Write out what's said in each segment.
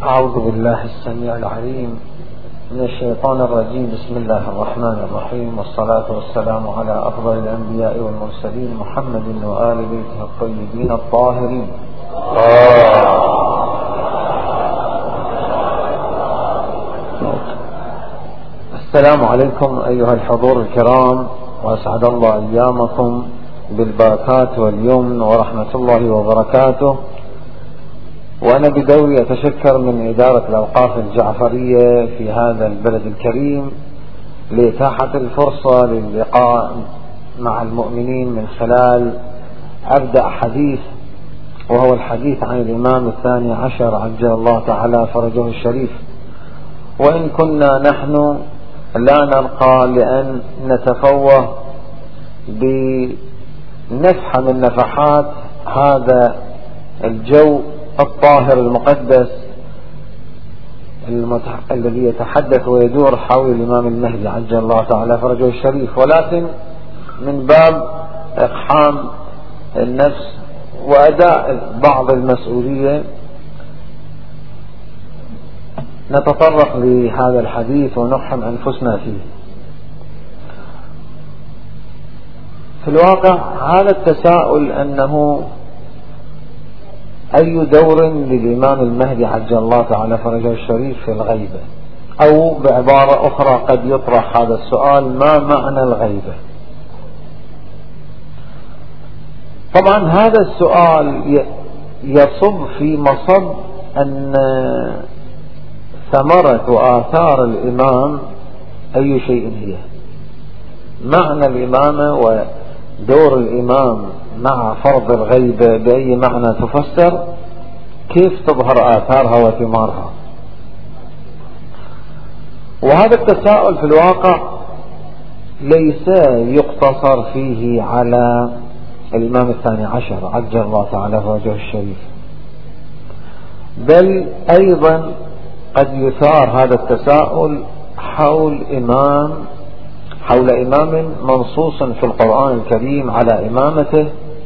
أعوذ بالله السميع العليم من الشيطان الرجيم. بسم الله الرحمن الرحيم، والصلاة والسلام على أفضل الأنبياء والمرسلين محمد وآل بيته الطيبين الطاهرين. السلام عليكم أيها الحضور الكرام، وأسعد الله أيامكم بالبركات واليمن ورحمة الله وبركاته. وأنا بدوري أتشكر من إدارة الأوقاف الجعفرية في هذا البلد الكريم لإتاحة الفرصة للقاء مع المؤمنين من خلال أبدأ حديث، وهو الحديث عن الإمام الثاني عشر عجل الله تعالى فرجه الشريف. وإن كنا نحن لا نرقى لأن نتفوه بنفحة من نفحات هذا الجو الطاهر المقدس الذي يتحدث ويدور حول الإمام المهدي عجل الله تعالى فرجه الشريف، ولكن من باب إقحام النفس وأداء بعض المسؤولية نتطرق لهذا الحديث ونقحم أنفسنا فيه. في الواقع هذا التساؤل أنه أي دور للإمام المهدي عجل الله تعالى فرجه الشريف في الغيبة، أو بعبارة أخرى قد يطرح هذا السؤال: ما معنى الغيبة؟ طبعا هذا السؤال يصب في مصب أن ثمرة وآثار الإمام أي شيء هي. معنى الإمامة ودور الإمام مع فرض الغيبة بأي معنى تفسر، كيف تظهر آثارها وثمارها. وهذا التساؤل في الواقع ليس يقتصر فيه على الإمام الثاني عشر عجل الله تعالى فرجه الشريف، بل أيضا قد يثار هذا التساؤل حول إمام منصوص في القرآن الكريم على إمامته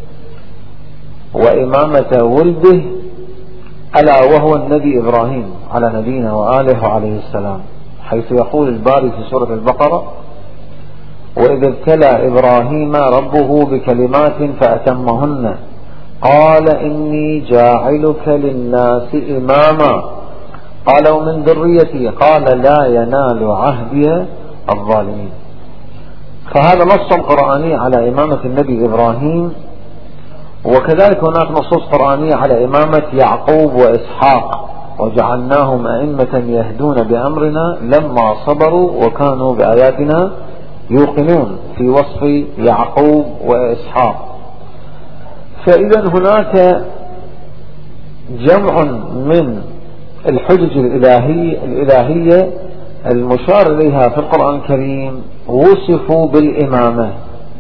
وإمامة ولده، ألا وهو النبي إبراهيم على نبينا وآله عليه السلام، حيث يقول الباري في سورة البقرة: وإذ ابتلى إبراهيم ربه بكلمات فأتمهن قال إني جاعلك للناس إماما قال ومن ذريتي قال لا ينال عهدي الظالمين. فهذا نص قرآني على إمامة النبي إبراهيم، وكذلك هناك نصوص قرآنية على إمامة يعقوب وإسحاق: وجعلناهم أئمة يهدون بأمرنا لما صبروا وكانوا بآياتنا يوقنون، في وصف يعقوب وإسحاق. فإذا هناك جمع من الحجج الإلهية المشار إليها في القرآن الكريم وصفوا بالإمامة،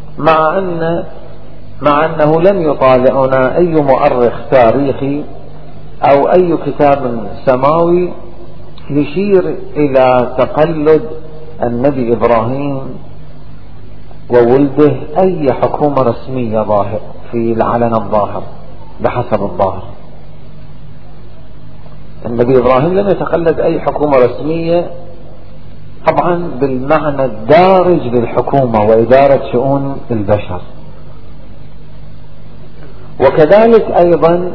مع أنه لم يطالعنا أي مؤرخ تاريخي أو أي كتاب سماوي يشير إلى تقلد النبي إبراهيم وولده أي حكومة رسمية ظاهر في العلن الظاهر بحسب الظاهر. النبي إبراهيم لم يتقلد أي حكومة رسمية، طبعا بالمعنى الدارج للحكومة وإدارة شؤون البشر. وكذلك أيضا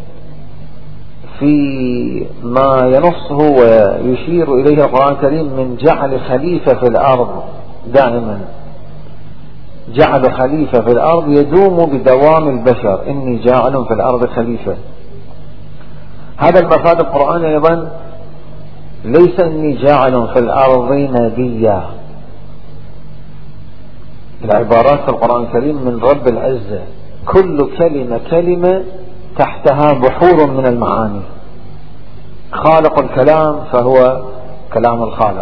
في ما ينصه ويشير إليه القرآن الكريم من جعل خليفة في الأرض، دائما جعل خليفة في الأرض يدوم بدوام البشر، إني جاعل في الأرض خليفة. هذا المفاد القرآن أيضا ليس إني جاعل في الأرض نبيا. العبارات في القرآن الكريم من رب العزة كل كلمة تحتها بحور من المعاني. خالق الكلام فهو كلام الخالق.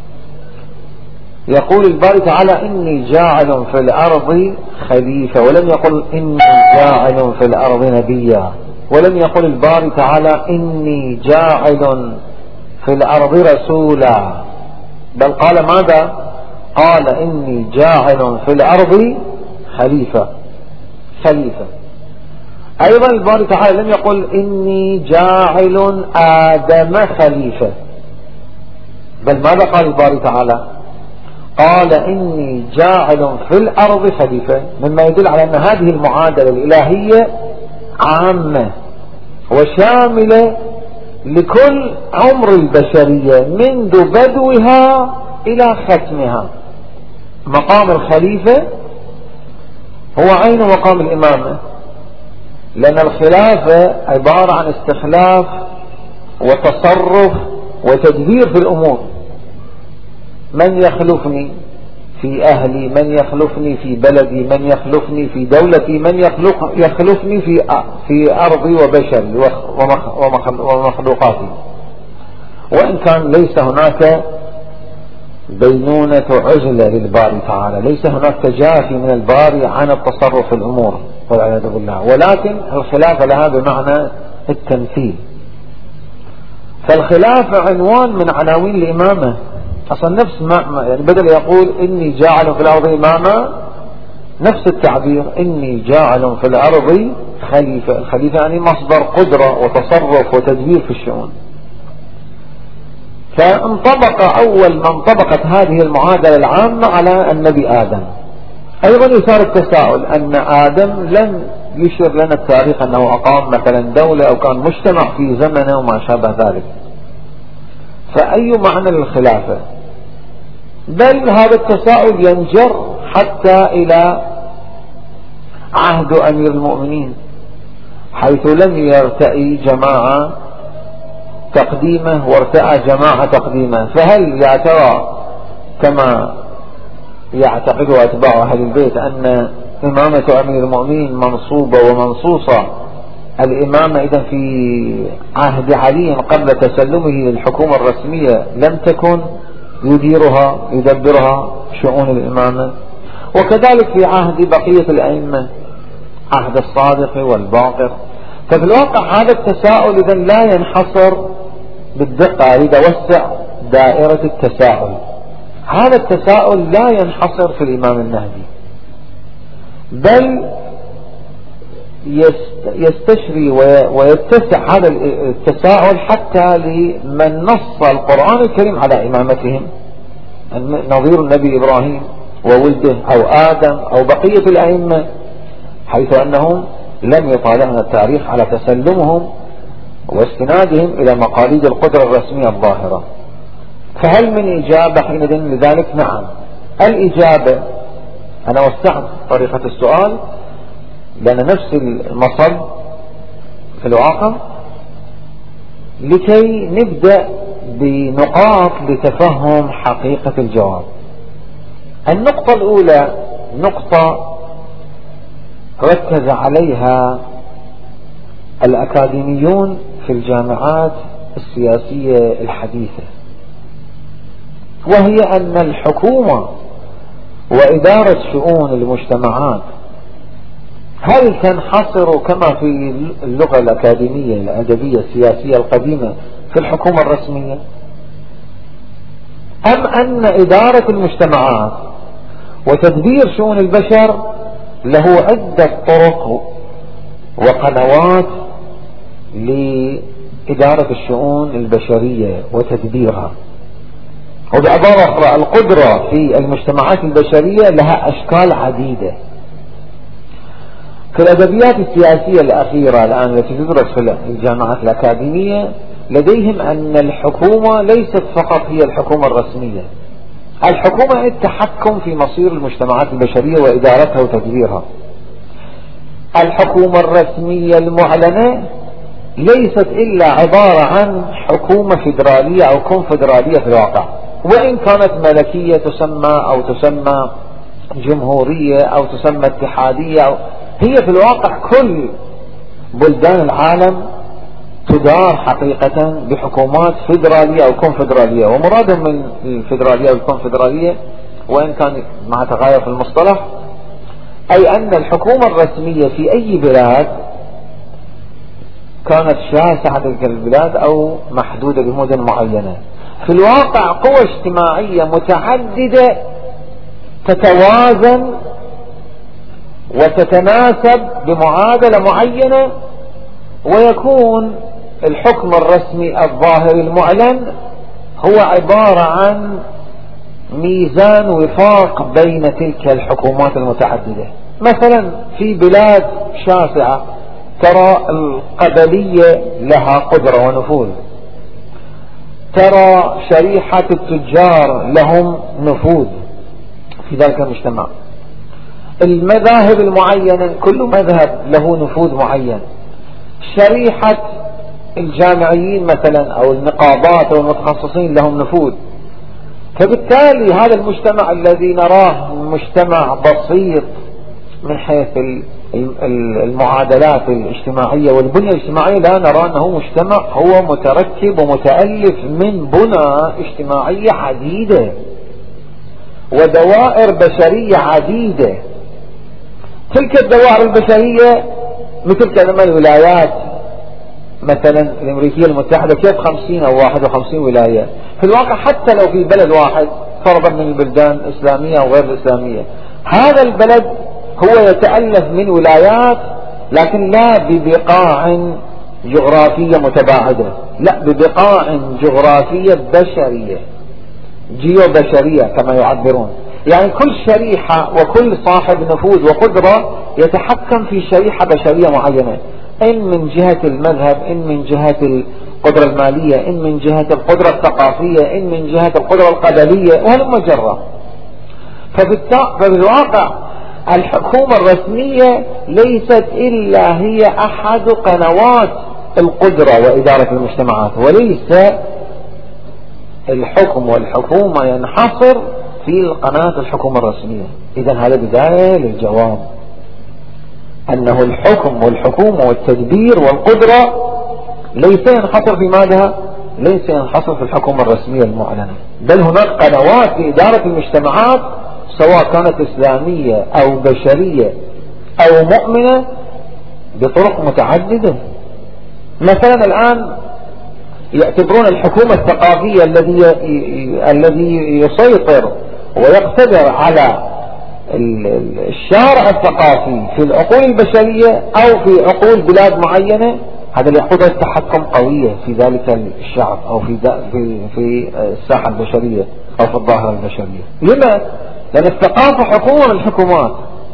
يقول الباري تعالى: إني جاعل في الأرض خليفة، ولم يقل إني جاعل في الأرض نبيا، ولم يقل الباري تعالى إني جاعل في الأرض رسولا، بل قال ماذا؟ قال إني جاعل في الأرض خليفة. أيضا الباري تعالى لم يقل إني جاعل آدم خليفة، بل ماذا قال الباري تعالى؟ قال إني جاعل في الأرض خليفة، مما يدل على أن هذه المعادلة الإلهية عامة وشاملة لكل عمر البشرية منذ بدوها إلى ختمها. مقام الخليفة هو عين مقام الإمامة، لأن الخلافة عبارة عن استخلاف وتصرف وتدبير في الأمور. من يخلفني في أهلي، من يخلفني في بلدي، من يخلفني في دولتي، من يخلفني في أرضي وبشري ومخلوقاتي. وإن كان ليس هناك بينونة عزلة للباري تعالى، ليس هناك تجافي من الباري عن التصرف في الأمور والعياذ بالله، ولكن الخلافة لها بمعنى التمثيل. فالخلافة عنوان من عناوين الإمامة أصلا، نفس ما يعني بدل يقول إني جاعل في الأرض إماما، نفس التعبير إني جاعل في الأرض خليفة. الخليفة يعني مصدر قدرة وتصرف وتدبير في الشؤون. فانطبق أول ما انطبقت هذه المعادلة العامة على النبي آدم. أيضا يثار التساؤل أن آدم لم يشير لنا التاريخ أنه أقام مثلا دولة أو كان مجتمع في زمنه وما شابه ذلك، فأي معنى للخلافة؟ بل هذا التساؤل ينجر حتى إلى عهد أمير المؤمنين، حيث لم يرتئي جماعة تقديمه وارتأى جماعة تقديمه. فهل يا ترى كما يعتقد أتباع أهل البيت أن إمامة أمير المؤمنين منصوبة ومنصوصة الإمامة إذن في عهد علي قبل تسلمه للحكومة الرسمية لم تكن يديرها يدبرها شؤون الإمامة؟ وكذلك في عهد بقية الأئمة، عهد الصادق والباقر. ففي الواقع هذا التساؤل إذن لا ينحصر بالدقة، أريد أوسع دائرة التساؤل. هذا التساؤل لا ينحصر في الإمام المهدي، بل يستشري ويتسع هذا التساؤل حتى لمن نص القرآن الكريم على إمامتهم، نظير النبي إبراهيم وولده أو آدم أو بقية الأئمة، حيث أنهم لم يطالعنا التاريخ على تسلمهم واستنادهم إلى مقاليد القدرة الرسمية الظاهرة. فهل من إجابة حينئذ لذلك؟ نعم. الإجابة، أنا وسعت طريقة السؤال لأن نفس المصب في الواقع، لكي نبدأ بنقاط لتفهم حقيقة الجواب. النقطة الأولى نقطة ركز عليها الأكاديميون في الجامعات السياسية الحديثة، وهي أن الحكومة وإدارة شؤون المجتمعات هل تنحصر كما في اللغة الأكاديمية الأدبية السياسية القديمة في الحكومة الرسمية، أم أن إدارة المجتمعات وتدبير شؤون البشر له عدة طرق وقنوات لإدارة الشؤون البشرية وتدبيرها؟ وبعبارة أخرى، القدرة في المجتمعات البشرية لها أشكال عديدة. في الأدبيات السياسية الأخيرة الآن التي تدرس في الجامعات الأكاديمية لديهم أن الحكومة ليست فقط هي الحكومة الرسمية، الحكومة التحكم في مصير المجتمعات البشرية وإدارتها وتدبيرها. الحكومة الرسمية المعلنة ليست إلا عبارة عن حكومة فيدرالية أو كونفدرالية في الواقع، وإن كانت ملكية تسمى أو تسمى جمهورية أو تسمى اتحادية هي في الواقع كل بلدان العالم تدار حقيقة بحكومات فيدرالية أو كونفدرالية. ومرادهم من الفيدرالية والكونفدرالية وإن كان مع تغاير في المصطلح، أي أن الحكومة الرسمية في أي بلاد كانت شاسعة تلك البلاد أو محدودة بمدن معينة، في الواقع قوى اجتماعية متعددة تتوازن وتتناسب بمعادلة معينة، ويكون الحكم الرسمي الظاهري المعلن هو عبارة عن ميزان وفاق بين تلك الحكومات المتعددة. مثلا في بلاد شاسعة ترى القبلية لها قدرة ونفوذ، ترى شريحة التجار لهم نفوذ في ذلك المجتمع، المذاهب المعينة كل مذهب له نفوذ معين، شريحة الجامعيين مثلا أو النقابات أو المتخصصين لهم نفوذ. فبالتالي هذا المجتمع الذي نراه مجتمع بسيط من حيث المعادلات الاجتماعية والبنية الاجتماعية، لا نرى أنه مجتمع هو متركب ومتألف من بنى اجتماعية عديدة ودوائر بشرية عديدة. تلك الدوائر البشرية مثل كلمة الولايات مثلا الأمريكية المتحدة كيف 50 أو 51 ولاية، في الواقع حتى لو في بلد واحد فرضا من البلدان الإسلامية أو غير الإسلامية، هذا البلد هو يتألف من ولايات لكن لا ببقاع جغرافية متباعدة، لا ببقاع جغرافية بشرية جيو بشرية كما يعبرون. يعني كل شريحة وكل صاحب نفوذ وقدرة يتحكم في شريحة بشرية معينة، إن من جهة المذهب، إن من جهة القدرة المالية، إن من جهة القدرة الثقافية، إن من جهة القدرة القبلية وهلم جرة. فبالواقع الحكومة الرسمية ليست إلا هي أحد قنوات القدرة وإدارة المجتمعات، وليس الحكم والحكومة ينحصر في قناة الحكومة الرسمية. إذن هذا بداية للجواب أنه الحكم والحكومة والتدبير والقدرة ليس ينحصر في ماذا؟ ليس ينحصر في الحكومة الرسمية المعلنة، بل هناك قنوات لإدارة المجتمعات سواء كانت إسلامية أو بشرية أو مؤمنة بطرق متعددة. مثلا الآن يعتبرون الحكومة الثقافية الذي يسيطر ويقتدر على الشارع الثقافي في العقول البشرية أو في عقول بلاد معينة، هذا اللي يأخذ التحكم قوية في ذلك الشعب أو في الساحة البشرية أو في الظاهرة البشرية. لما؟ لأن الثقافة حكومة من الحكومات،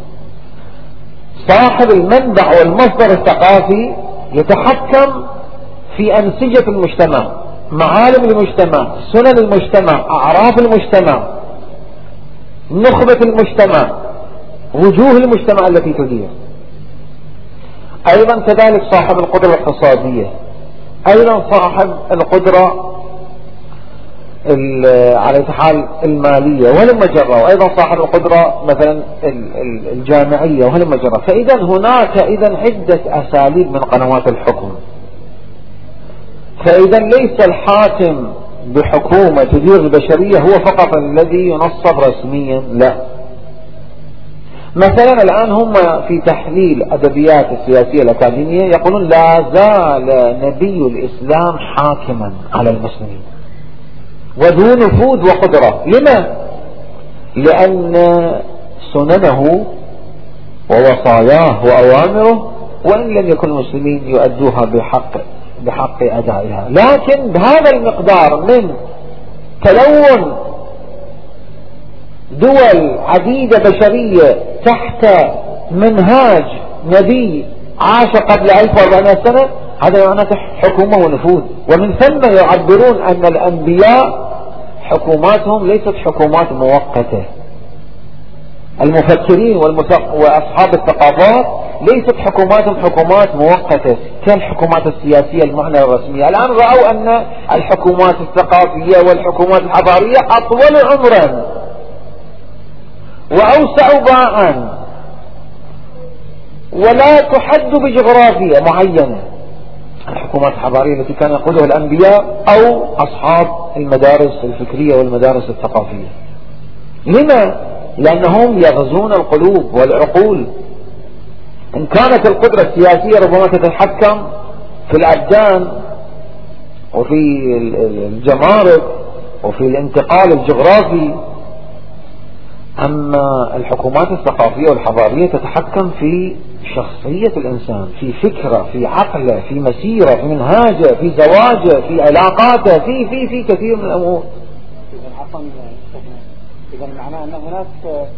صاحب المنبع والمصدر الثقافي يتحكم في أنسجة المجتمع، معالم المجتمع، سنن المجتمع، أعراف المجتمع، نخبة المجتمع، وجوه المجتمع التي تدير. أيضا كذلك صاحب القدرة الاقتصادية، أيضا صاحب القدرة على حال المالية وهلم جرة، وأيضا صاحب القدرة مثلا الجامعية وهلم جرة. فإذا هناك عدة أساليب من قنوات الحكم. فإذا ليس الحاكم بحكومة تدير البشرية هو فقط الذي ينصب رسميا، لا. مثلا الآن هم في تحليل أدبيات السياسية الأكاديمية يقولون لا زال نبي الإسلام حاكما على المسلمين وذو نفوذ وقدرة. لما؟ لأن سننه ووصاياه وأوامره وإن لم يكن المسلمين يؤدوها بحق أدائها، لكن بهذا المقدار من تلون دول عديدة بشرية تحت منهاج نبي عاش قبل 1400 سنة، هذا معناته حكومة ونفوذ. ومن ثم يعبرون أن الأنبياء حكوماتهم ليست حكومات مؤقتة، المفكرين وأصحاب الثقافات ليست حكوماتهم حكومات مؤقتة كالحكومات السياسية المعنى الرسمية. الآن رأوا أن الحكومات الثقافية والحكومات الحضارية أطول عمرا وأوسع باعا ولا تحد بجغرافيا معينة. الحكومات الحضارية التي كان يقودها الأنبياء أو أصحاب المدارس الفكرية والمدارس الثقافية. لما؟ لأنهم يغزون القلوب والعقول. إن كانت القدرة السياسية ربما تتحكم في الأبدان وفي الجمارك وفي الانتقال الجغرافي أما الحكومات الثقافية والحضارية تتحكم في شخصية الإنسان، في فكره، في عقله، في مسيره، في منهاجه، في زواجه، في علاقاته، في كثير من الأمور. إذا معناه أن هناك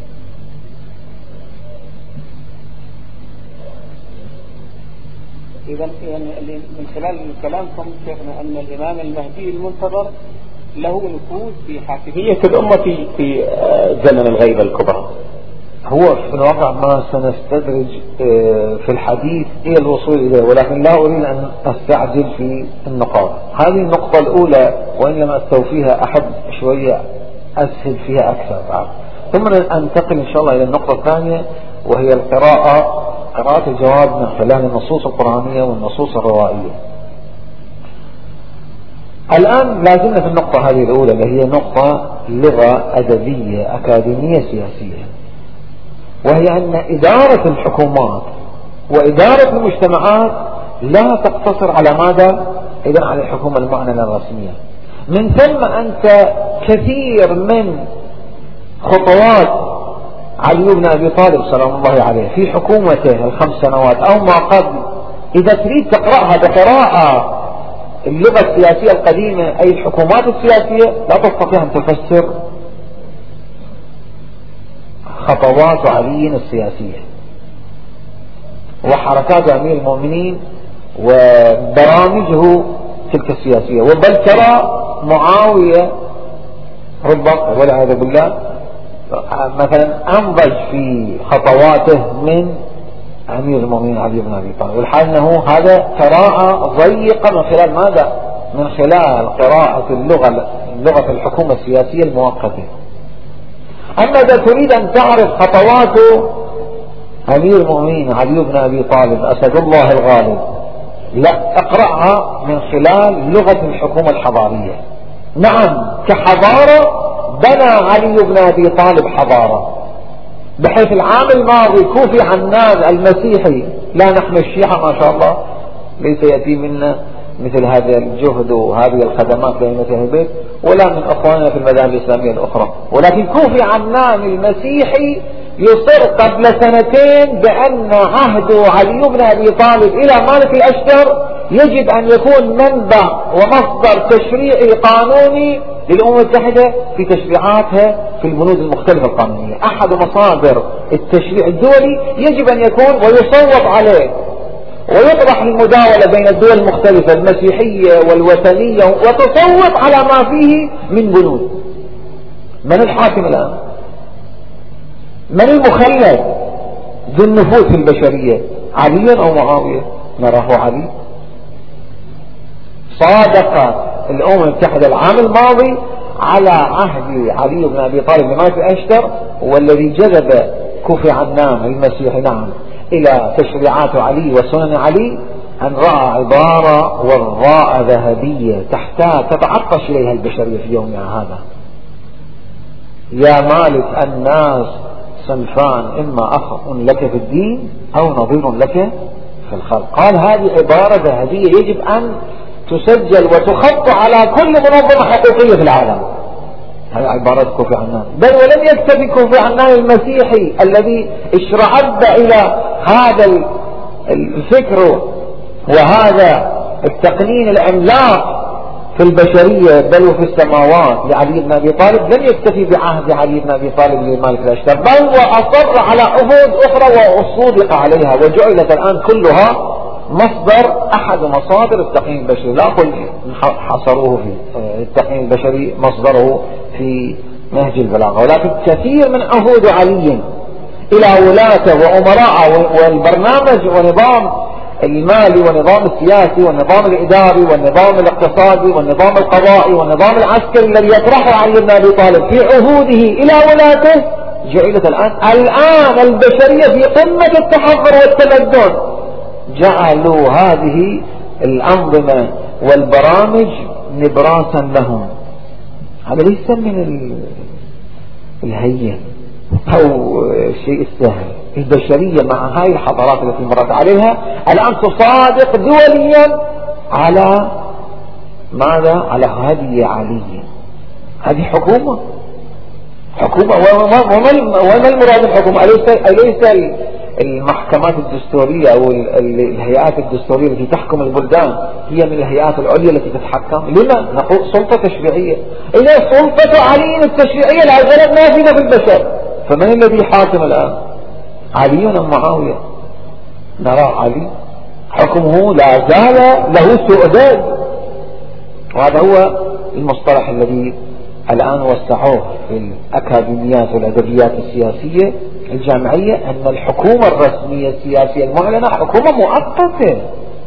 يعني من خلال كلامكم شيخنا أن الإمام المهدي المنتظر له نفوذ في حاكمية الأمة في زمن الغيبة الكبرى. هو في الواقع ما سنستدرج في الحديث إلى الوصول إليه، ولكن لا أريد أن أستعجل في النقاط. هذه النقطة الأولى وإن لم أستوفيها أحب شوية أسهل فيها أكثر، ثم أنتقل إن شاء الله إلى النقطة الثانية وهي قراءة الجواب من خلال النصوص القرآنية والنصوص الروائية. الآن لازمنا في النقطة هذه الأولى اللي هي نقطة لغة أدبية أكاديمية سياسية، وهي أن إدارة الحكومات وإدارة المجتمعات لا تقتصر على ماذا؟ إذن على الحكومة المعنى الرسمية. من ثم أنت كثير من خطوات علي بن أبي طالب سلام الله عليه في حكومته ال5 سنوات أو ما قبل، إذا تريد تقرأها بقراءة اللغة السياسية القديمة أي الحكومات السياسية لا تستطيع أن تفسر خطوات علي السياسية وحركات أمير المؤمنين وبرامجه تلك السياسية. وبل ترى معاوية ربما والعياذ بالله مثلا أنضج في خطواته من أمير المؤمنين علي بن أبي طالب، والحال أنه هذا قراءة ضيقة من خلال ماذا؟ من خلال قراءة اللغة الحكومة السياسية المؤقتة. أما إذا تريد أن تعرف خطوات أمير المؤمنين علي بن أبي طالب أسد الله الغالب، لا اقرأها من خلال لغة الحكومة الحضارية. نعم كحضارة بنى علي بن أبي طالب حضارة، بحيث العام الماضي كوفي عنان المسيحي، لا نحن الشيعة ما شاء الله ليس يأتي منا مثل هذا الجهد وهذه الخدمات لأئمة أهل البيت ولا من أخواننا في المذاهب الإسلامية الأخرى، ولكن كوفي عنان المسيحي يصر قبل 2 بأن عهد علي بن أبي طالب إلى مالك الأشتر يجب أن يكون منبع ومصدر تشريعي قانوني للأمم المتحدة في تشريعاتها في البنود المختلفة القانونية. أحد مصادر التشريع الدولي يجب أن يكون ويصوت عليه ويطرح المداولة بين الدول المختلفة المسيحية والوثنية وتصوت على ما فيه من بنود. من الحاكم الآن؟ من المخلد ذو النفوذ البشرية؟ علي أو معاوية؟ نراه علي. صادقت الأمم المتحدة العام الماضي على عهد علي بن أبي طالب لمالك الأشتر، والذي جذب كوفي عنان المسيحي نعم إلى تشريعات علي وسنن علي أن رأى عبارة وراء ذهبية تحتاج تتعطش إليها البشرية في يومها هذا: يا مالك الناس صنفان، إما أخ لك في الدين أو نظير لك في الخلق. قال هذه عبارة ذهبية يجب أن تسجل وتخط على كل منظمة حقوقية في العالم. هذه عبارة كوفي عنان. بل ولم يكتفي كوفي عنان المسيحي الذي اشرعب إلى هذا الفكر وهذا التقنين العملاق في البشرية بل وفي السماوات لعلي بن أبي طالب، لم يكتفي بعهد علي بن أبي طالب لمالك الأشتر، بل وأصر على عهود أخرى وأصودق عليها، وجعلت الآن كلها مصدر أحد مصادر التقنين البشري. لا أقول حصروه في التقنين البشري مصدره في نهج البلاغة، ولكن كثير من عهود علي إلى ولاته وأمراءه والبرنامج ونظام المالي والنظام السياسي والنظام الإداري والنظام الاقتصادي والنظام القضائي والنظام العسكري الذي يطرحه علي بن أبي طالب في عهوده إلى ولاته جعلت الآن البشرية في قمة التحضر والتمدن. جعلوا هذه الأنظمة والبرامج نبراسا لهم. هذا ليس من الهين أو شيء السهل. البشرية مع هاي الحضارات التي مرت عليها الآن تصادق دوليا على ماذا؟ على هدي علي. هذه حكومة. وما المراد بالحكومة؟ أليس المحكمات الدستورية أو الهيئات الدستورية التي تحكم البلدان هي من الهيئات العليا التي تتحكم؟ لما نقول سلطة تشريعية؟ إذا سلطة علي التشريعية لا زالت نافذة في البشر، فمن الذي حاكم الآن؟ علي أم معاوية؟ نرى علي حكمه لا زال له سؤدد، وهذا هو المصطلح الذي الآن وسعوه في الأكاديميات والأدبيات السياسية الجامعية، أن الحكومة الرسمية السياسية المعلنة حكومة مؤقتة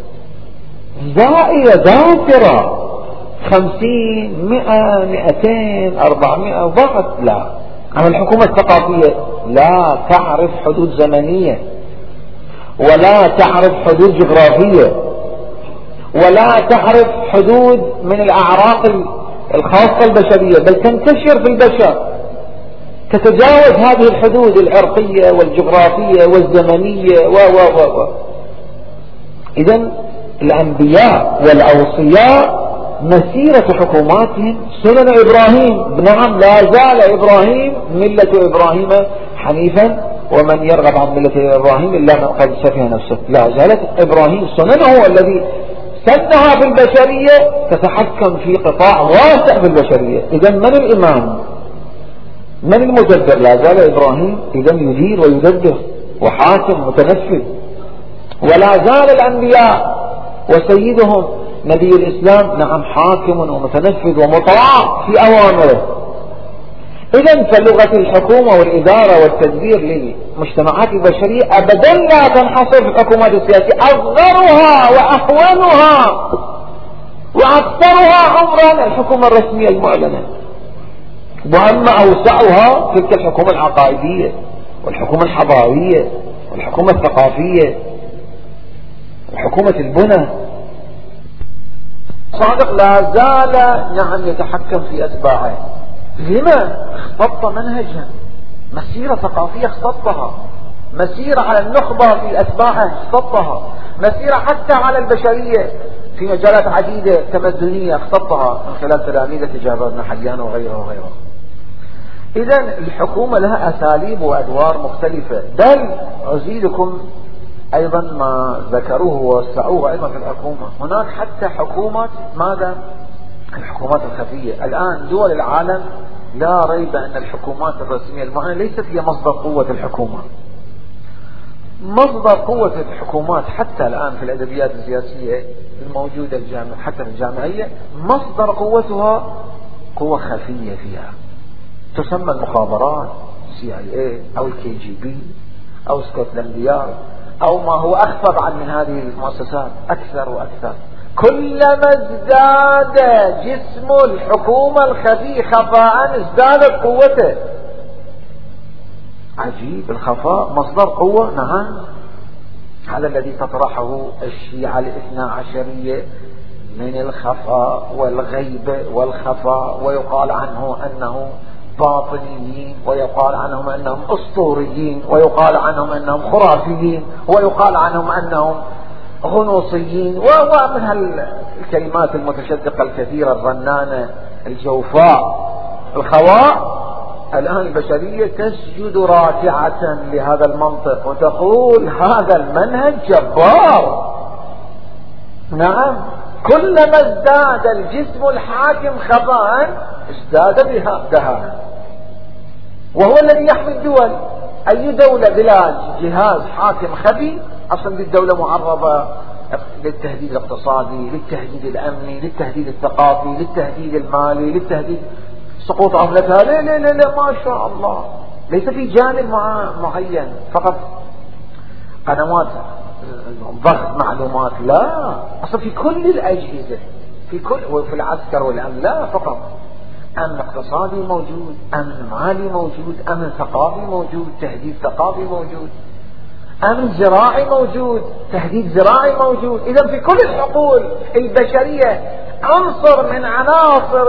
زائية ذاكرة 50 100 200 400 ضغط. لا، أما الحكومة الثقافية لا تعرف حدود زمنية، ولا تعرف حدود جغرافية، ولا تعرف حدود من الأعراق الخاصة البشرية، بل تنتشر في البشر، تتجاوز هذه الحدود العرقية والجغرافية والزمنية و إذن الأنبياء والأوصياء مسيرة حكوماتهم سنن إبراهيم. نعم، لا زال إبراهيم ملة إبراهيم حنيفا، ومن يرغب عن ملة إبراهيم إلا من قد سفه نفسه. لا زالت إبراهيم سننه الذي سنها في البشرية تتحكم في قطاع واسع في البشرية. إذن من الإمام؟ من المدبر؟ لا زال إبراهيم إذن يدير ويدبر وحاكم متنفذ. ولا زال الأنبياء وسيدهم نبي الإسلام نعم حاكم ومتنفذ ومطاع في أوامره. إذن فلغة الحكومة والإدارة والتدبير للمجتمعات البشرية أبدا لا تنحصر في الحكومات السياسية، أصغرها وأهونها وأكثرها عمرا الحكومة الرسمية المعلنة، وأما أوسعها تلك الحكومة العقائدية والحكومة الحضارية والحكومة الثقافية وحكومة البنى. صادق لا زال نعم يتحكم في أتباعه. لما؟ اختط منهجا، مسيرة ثقافية اختطها، مسيرة على النخبة في أتباعه اختطها، مسيرة حتى على البشرية في مجالات عديدة تمدنية اختطها من خلال تلاميذ جابر بن حيان وغيره وغيره. إذن الحكومة لها أساليب وأدوار مختلفة، بل أزيدكم أيضا ما ذكروه ووسعوه أيضا في الحكومة. هناك حتى حكومة ماذا؟ الحكومات الخفية. الآن دول العالم لا ريب أن الحكومات الرسمية المعلنة ليست هي مصدر قوة الحكومة. مصدر قوة الحكومات حتى الآن في الأدبيات السياسية الموجودة حتى الجامعية مصدر قوتها قوة خفية فيها تسمى المخابرات CIA أو KGB أو سكوتلاند يارد أو ما هو أخفض عن من هذه المؤسسات أكثر وأكثر. كلما ازداد جسم الحكومة الخفي خفاء ازدادت قوته. عجيب، الخفاء مصدر قوة. نعم، هذا الذي تطرحه الشيعة الاثنا عشرية من الخفاء والغيبة والخفاء، ويقال عنه أنه باطنيين، ويقال عنهم أنهم أسطوريين، ويقال عنهم أنهم خرافيين، ويقال عنهم أنهم غنوصيين، ومن هالكلمات المتشدقة الكثيرة الرنانة الجوفاء. الخواء الآن البشرية تسجد راكعة لهذا المنطق وتقول هذا المنهج جبار. نعم، كلما ازداد الجسم الحاكم خفاء ازداد بها دهاء، وهو الذي يحمي الدول. أي دولة بلا جهاز حاكم خفي أصلا دي الدولة معرضة للتهديد الاقتصادي، للتهديد الأمني، للتهديد الثقافي، للتهديد المالي، للتهديد سقوط عملتها. لا لا لا لا، ما شاء الله، ليس في جانب معين فقط قنوات ضغط معلومات، لا، أصلا في كل الأجهزة، في كل، وفي العسكر والأمن لا فقط. أمن اقتصادي موجود، أمن مالي موجود، أمن ثقافي موجود، تهديد ثقافي موجود، أمن زراعي موجود، تهديد زراعي موجود. إذا في كل الحقول البشرية عنصر من عناصر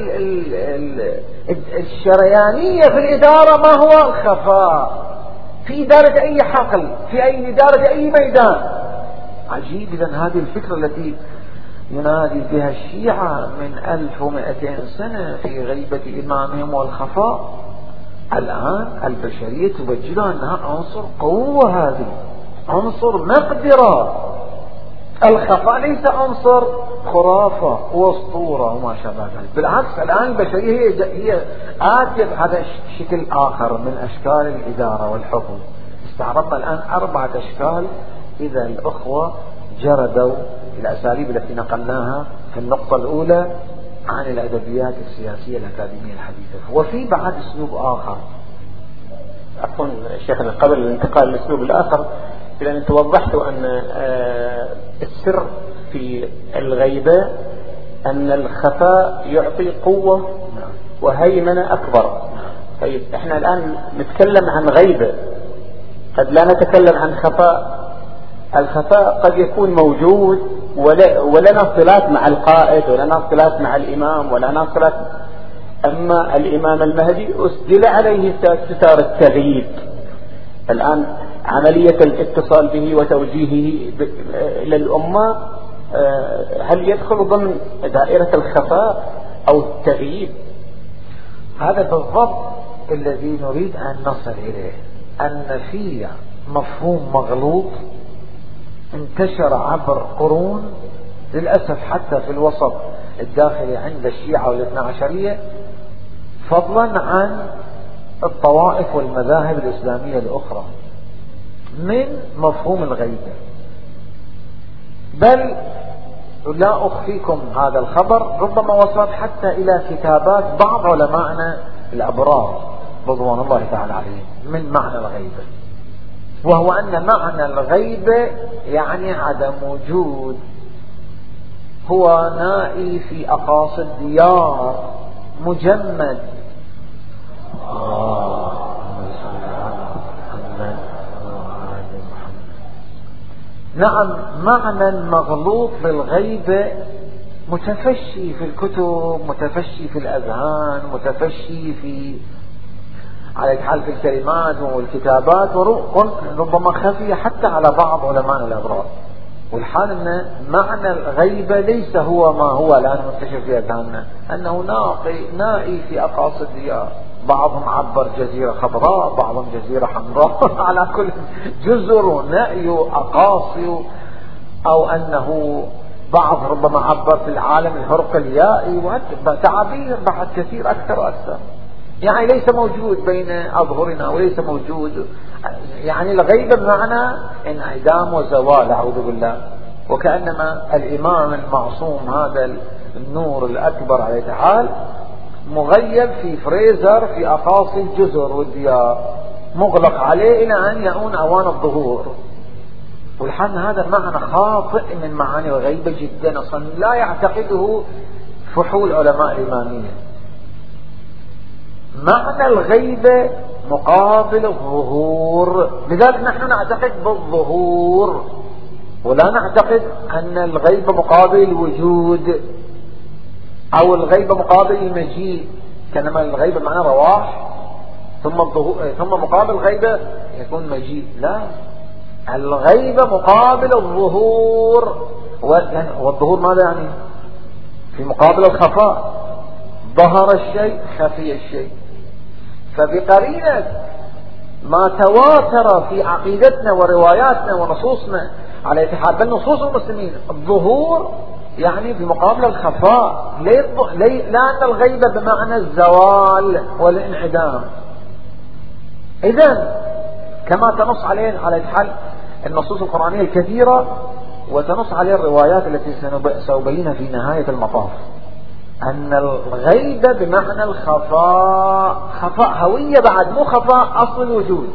الشريانية في الإدارة ما هو الخفاء في إدارة أي حقل، في أي إدارة أي ميدان. عجيب. إذا هذه الفكرة التي ينادي بها الشيعة من 1200 سنة في غيبة إمامهم والخفاء الآن البشرية تبجلها أنها عنصر قوة، هذه عنصر مقدرة. الخفاء ليس عنصر خرافة واسطورة وما شابه ذلك، بالعكس الآن البشرية هي آتية بهذا شكل آخر من أشكال الإدارة والحكم. استعرضنا الآن 4 أشكال إذا الأخوة جردوا الأساليب التي نقلناها في النقطة الأولى عن الأدبيات السياسية الأكاديمية الحديثة. وفي بعد أسلوب آخر. عفوا شيخنا، قبل الانتقال للأسلوب الآخر، لأن أنت وضحت أن السر في الغيبة أن الخفاء يعطي قوة وهيمنة أكبر. طيب احنا الآن نتكلم عن غيبة، قد لا نتكلم عن خفاء. الخفاء قد يكون موجود ولنا صلات مع القائد، ولنا صلات مع الإمام، ولنا صلات. أما الإمام المهدي أسدل عليه ستار التغييب. الآن عملية الاتصال به وتوجيهه إلى الأمة هل يدخل ضمن دائرة الخفاء أو التغييب؟ هذا بالضبط الذي نريد أن نصل إليه، أن في مفهوم مغلوط انتشر عبر قرون للأسف حتى في الوسط الداخلي عند الشيعة والاثنى عشرية، فضلا عن الطوائف والمذاهب الإسلامية الأخرى، من مفهوم الغيبة. بل لا أخفيكم هذا الخبر، ربما وصلت حتى إلى كتابات بعض علمائنا الأبرار رضوان الله تعالى عليهم من معنى الغيبة، وهو أن معنى الغيبة يعني عدم وجود، هو نائي في أقاصي الديار، مجمد. نعم، معنى مغلوط للغيبة متفشي في الكتب، متفشي في الأذهان، متفشي في على الحال في الكلمات والكتابات، وربما خفي حتى على بعض علماء الأبرار. والحال أن معنى الغيبة ليس هو ما هو الآن منتشر في أذهاننا، أنه نائي في أقاصي الديار. بعضهم عبر جزيرة خضراء، بعضهم جزيرة حمراء على كل جزر نائي أقاصي، أو أنه بعض ربما عبر في العالم الهرقليائي، وتعابير بعد كثير أكثر وأكثر. يعني ليس موجود بين أظهرنا وليس موجود، يعني الغيبة بمعنى انعدام وزوال، أعوذ بالله. وكأنما الإمام المعصوم هذا النور الأكبر عليه تعالى مغيب في فريزر في أقاصي الجزر والديار، مغلق عليه إلى أن يؤون أوان الظهور. والحال هذا معنى خاطئ من معاني الغيبة جدا، أصلا لا يعتقده فحول علماء الإمامية. معنى الغيبة مقابل الظهور، لذلك نحن نعتقد بالظهور، ولا نعتقد أن الغيبة مقابل الوجود أو الغيبة مقابل المجيء. كانما الغيبة معنى رواح ثم مقابل الغيبة يكون مجيء. لا، الغيبة مقابل الظهور. والظهور ماذا يعني؟ في مقابل الخفاء، ظهر الشيء خفي الشيء. فبقرينة ما تواتر في عقيدتنا ورواياتنا ونصوصنا على اتحاد، بل نصوص المسلمين، الظهور يعني بمقابل الخفاء، لا أن الغيبة بمعنى الزوال والانعدام. إذن كما تنص عليه على اتحاد النصوص القرآنية الكثيرة، وتنص عليه الروايات التي سأبينها في نهاية المطاف، أن الغيبة بمعنى الخفاء، خفاء هوية بعد، مو خفاء أصل الوجود.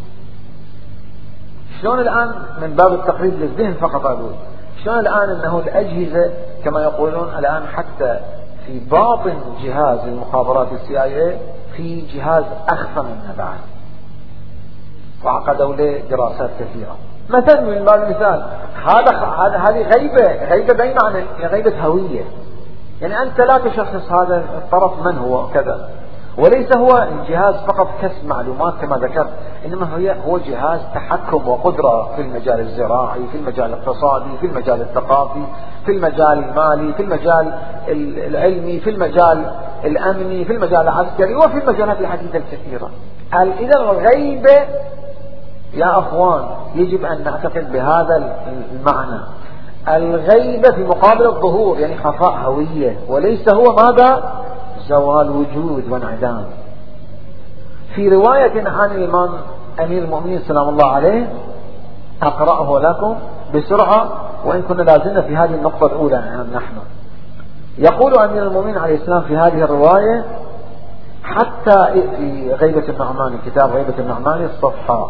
شلون الآن من باب التقريب للذهن فقط أقول، شلون الآن أنه الأجهزة كما يقولون الآن حتى في باطن جهاز المخابرات CIA في جهاز أخفى منه بعد، وعقدوا له دراسات كثيرة. مثلا من باب المثال، هذه غيبة بأي معنى؟ غيبة هوية، يعني أنت لا تشخص هذا الطرف من هو كذا، وليس هو الجهاز فقط كسب معلومات كما ذكرت، إنما هو جهاز تحكم وقدرة في المجال الزراعي، في المجال الاقتصادي، في المجال الثقافي، في المجال المالي، في المجال العلمي، في المجال الأمني، في المجال العسكري، وفي المجالات الحديثة الكثيرة. إذا الغيبة يا أخوان يجب أن نعتقد بهذا المعنى. الغيبة في مقابل الظهور، يعني خفاء هوية، وليس هو ماذا؟ زوال وجود وانعدام. في رواية عن الإمام أمير المؤمنين سلام الله عليه أقرأه لكم بسرعة، وإن كنا لازلنا في هذه النقطة الأولى نحن. يقول أمير المؤمنين عليه السلام في هذه الرواية، حتى في غيبة النعماني، كتاب غيبة النعماني الصفحة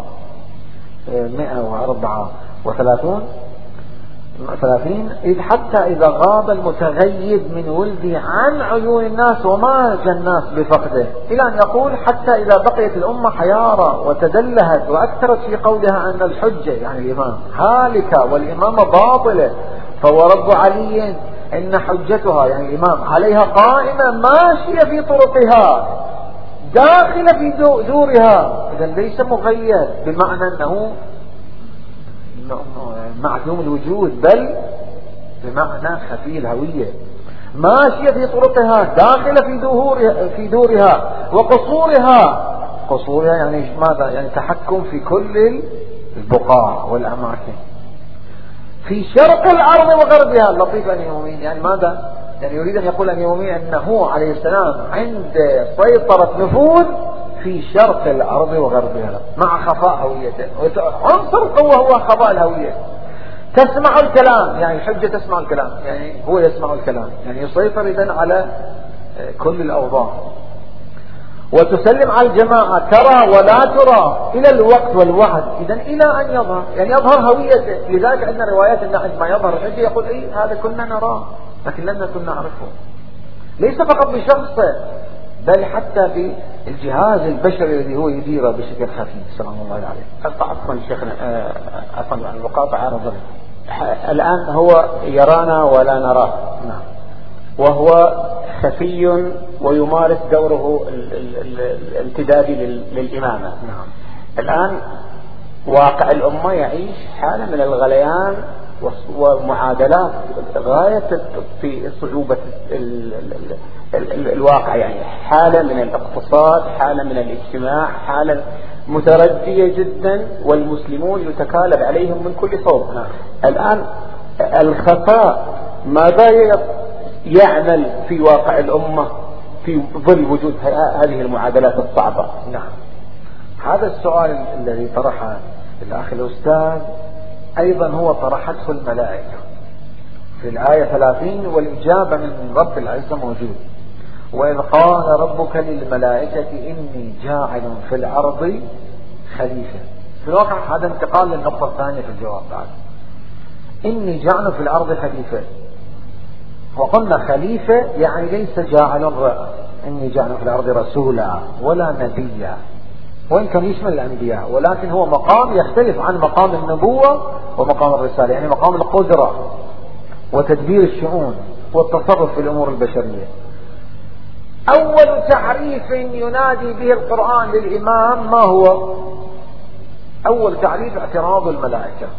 134 إذ حتى إذا غاب المتغيب من ولده عن عيون الناس وما جاء الناس بفقده، إلى أن يقول حتى إذا بقيت الأمة حيارى وتدلهت وأكثرت في قولها أن الحجة يعني الإمام هالكة والإمامة باطلة، فورب علي إن حجتها يعني الإمام عليها قائمة ماشية في طرقها داخلة في دورها. إذا ليس مغيب بمعنى أنه معدوم الوجود، بل بمعنى خفي الهوية، ماشية في طرقها داخلة في دورها وقصورها يعني ماذا؟ يعني تحكم في كل البقاع والأماكن في شرق الأرض وغربها. لطيف أن يومين يعني ماذا؟ يعني يريد أن يقول أن يومين أنه عليه السلام عند سيطرة نفوذ في شرق الأرض وغربها مع خفاء هويته. عنصر القوة هو خفاء الهوية. تسمع الكلام، يعني الحجة تسمع الكلام، يعني هو يسمع الكلام، يعني يسيطر إذن على كل الأوضاع. وتسلم على الجماعة، ترى ولا ترى إلى الوقت والوعد، إذن إلى أن يظهر، يعني يظهر هويته. لذلك عندنا روايات أن عندما يظهر الحجة يقول إيه هذا كنا نراه لكن لم نكن نعرفه، ليس فقط بشخصه بل حتى في الجهاز البشري الذي هو يديره بشكل خفيف. سلام الله عليه. عفوا شيخنا، عفوا عن المقاطعة. الآن هو يرانا ولا نراه، نعم، وهو خفي ويمارس دوره الامتدادي للإمامة. نعم. الآن واقع الأمة يعيش حالة من الغليان ومعادلات غاية في صعوبة الواقع، يعني حالة من الاقتصاد، حالة من الاجتماع، حالة متردية جدا، والمسلمون يتكالب عليهم من كل صوب. الآن الخفاء ماذا يعمل في واقع الأمة في ظل وجود هذه المعادلات الصعبة؟ نعم، هذا السؤال الذي طرحه الأخ الأستاذ أيضا هو طرحته الملائكة في الآية 30، والإجابة من رب العزة موجود. وإذ قال ربك للملائكة إني جاعل في الأرض خليفة. في الواقع هذا انتقال للنقطة الثانية في الجواب بعد. إني جاعل في الأرض خليفة، وقلنا خليفة يعني ليس جاعل إني جاعل في الأرض رسولا ولا نبيا، وإن كان يشمل الأنبياء، ولكن هو مقام يختلف عن مقام النبوة ومقام الرسالة، يعني مقام القدرة وتدبير الشؤون والتصرف في الأمور البشرية. أول تعريف ينادي به القرآن للإمام ما هو؟ أول تعريف اعتراض الملائكة.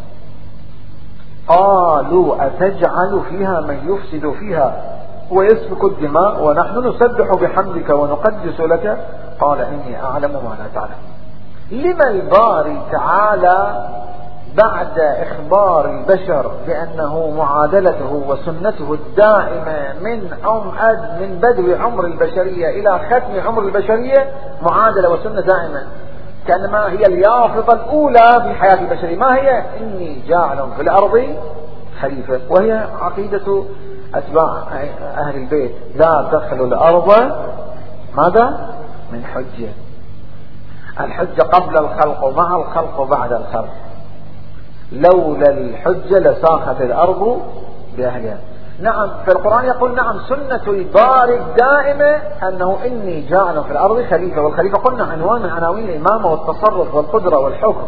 قالوا أتجعل فيها من يفسد فيها ويسفك الدماء ونحن نسبح بحمدك ونقدس لك قال إني أعلم ما لا تعلم. لما الباري تعالى بعد إخبار البشر بأنه معادلته وسنته الدائمة من بدو عمر البشرية إلى ختم عمر البشرية معادلة وسنة دائمة، كأنما هي اليافطة الأولى في حياة البشرية، ما هي؟ إني جاعل في الأرض خليفة، وهي عقيدة أتباع أهل البيت، لا تدخلوا الأرض ماذا؟ من حجة. الحجة قبل الخلق ومع الخلق وبعد الخلق، لولا الحجة لساخت الأرض بأهلها. نعم، في القرآن يقول نعم سنة الباري الدائمة أنه إني جاعل في الأرض خليفة، والخليفة قلنا عنوان من عناوين الإمامة والتصرف والقدرة والحكم.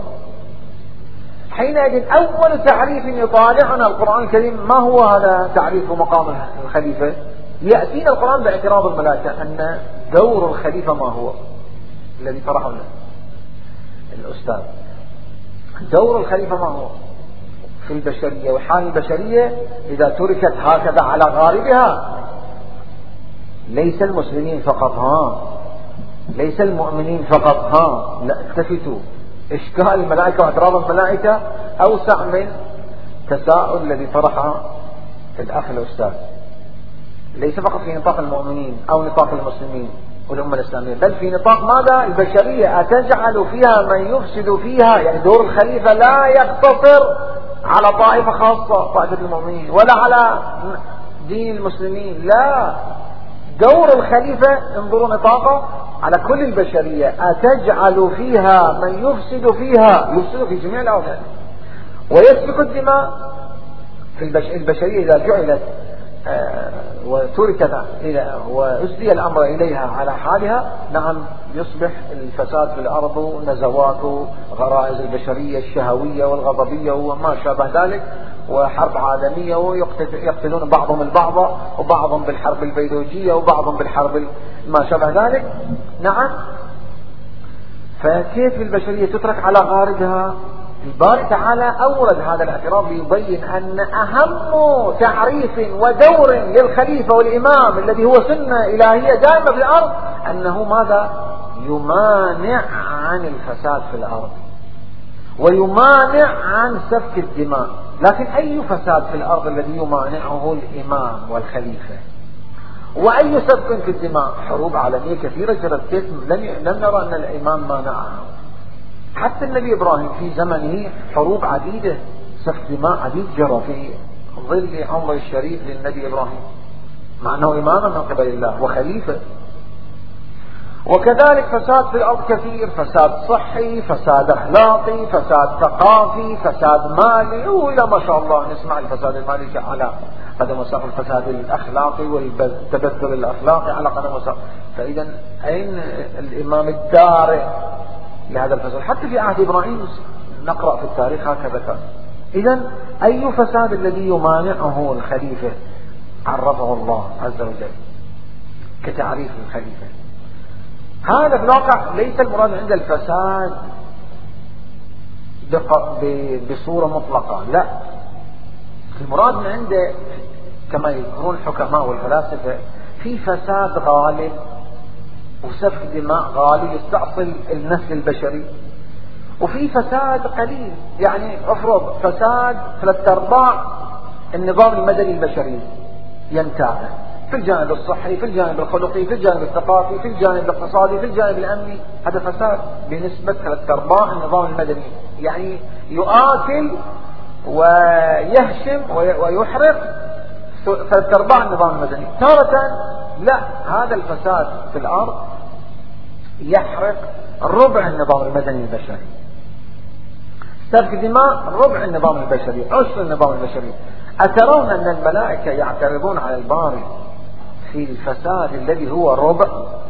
حينئذ أول تعريف يطالعنا القرآن الكريم ما هو هذا تعريف مقام الخليفة؟ يأتينا القرآن باعتراض الملائكة أن دور الخليفة ما هو الذي طرحه لنا الأستاذ. دور الخليفة ما هو في البشرية وحال البشرية إذا تركت هكذا على غاربها ليس المسلمين فقط، ليس المؤمنين فقط، لا التفتوا. إشكال الملائكة واعتراض الملائكة أوسع من تساؤل الذي طرحه الأخ الأستاذ. ليس فقط في نطاق المؤمنين أو نطاق المسلمين والأمة الإسلامية، بل في نطاق ماذا؟ البشرية. أتجعل فيها من يفسد فيها، يعني دور الخليفة لا يقتصر على طائفة خاصة، طائفة المؤمنين، ولا على دين المسلمين، لا، دور الخليفة انظروا نطاقه على كل البشرية. أتجعل فيها من يفسد فيها، يفسد في جميع الأوجه ويسفك الدماء في البشرية إذا جعلت وتركت وأسدي الأمر إليها على حالها، نعم يصبح الفساد في الأرض ونزوات غرائز البشرية الشهوية والغضبية وما شابه ذلك، وحرب عالمية، ويقتلون بعضهم البعض، وبعضهم بالحرب البيولوجية، وبعضهم بالحرب ما شابه ذلك. نعم، فكيف البشرية تترك على غاربها؟ الباري تعالى أورد هذا الاعتراف ليبين أن أهم تعريف ودور للخليفة والإمام الذي هو سنة إلهية دائمة في الأرض أنه ماذا؟ يمانع عن الفساد في الأرض ويمانع عن سفك الدماء. لكن أي فساد في الأرض الذي يمانعه الإمام والخليفة؟ وأي سفك في الدماء؟ حروب عالمية كثيرة جرت، لم نرى أن الإمام مانعها. حتى النبي إبراهيم في زمنه حروب عديدة، سفك دماء عديد جرى في ظل عمر الشريف للنبي إبراهيم، مع أنه إماما من قبل الله وخليفة. وكذلك فساد في الأرض كثير، فساد صحي، فساد أخلاقي، فساد ثقافي، فساد مالي، وإلى ما شاء الله نسمع الفساد المالي على قدم وساق، الفساد الأخلاقي والتبذل الأخلاقي على قدم وساق. فإذا أين الإمام الدارئ لهذا الفساد؟ حتى في عهد إبراهيم نقرأ في التاريخ هكذا كان. إذن أي فساد الذي يمانعه الخليفة عرفه الله عز وجل كتعريف الخليفة. هذا في الواقع ليس المراد عند الفساد بصورة مطلقة، لا، المراد من عنده كما يذكرون الحكماء والفلاسفة في فساد غالب وسفك دماء غالي يستأصل النسل البشري، وفي فساد قليل، يعني افرض فساد 3/4 النظام المدني البشري ينتهي في الجانب الصحي، في الجانب الخلقي، في الجانب الثقافي، في الجانب الاقتصادي، في الجانب الأمني. هذا فساد بنسبة 3/4 النظام المدني، يعني يؤكل ويهشم ويحرق 3/4 النظام المدني. تارة لا، هذا الفساد في الأرض يحرق ربع النظام المدني البشري، سفك دماء ربع النظام البشري، عشر النظام البشري. أترون أن الملائكة يعترضون على الباري في الفساد الذي هو ربع،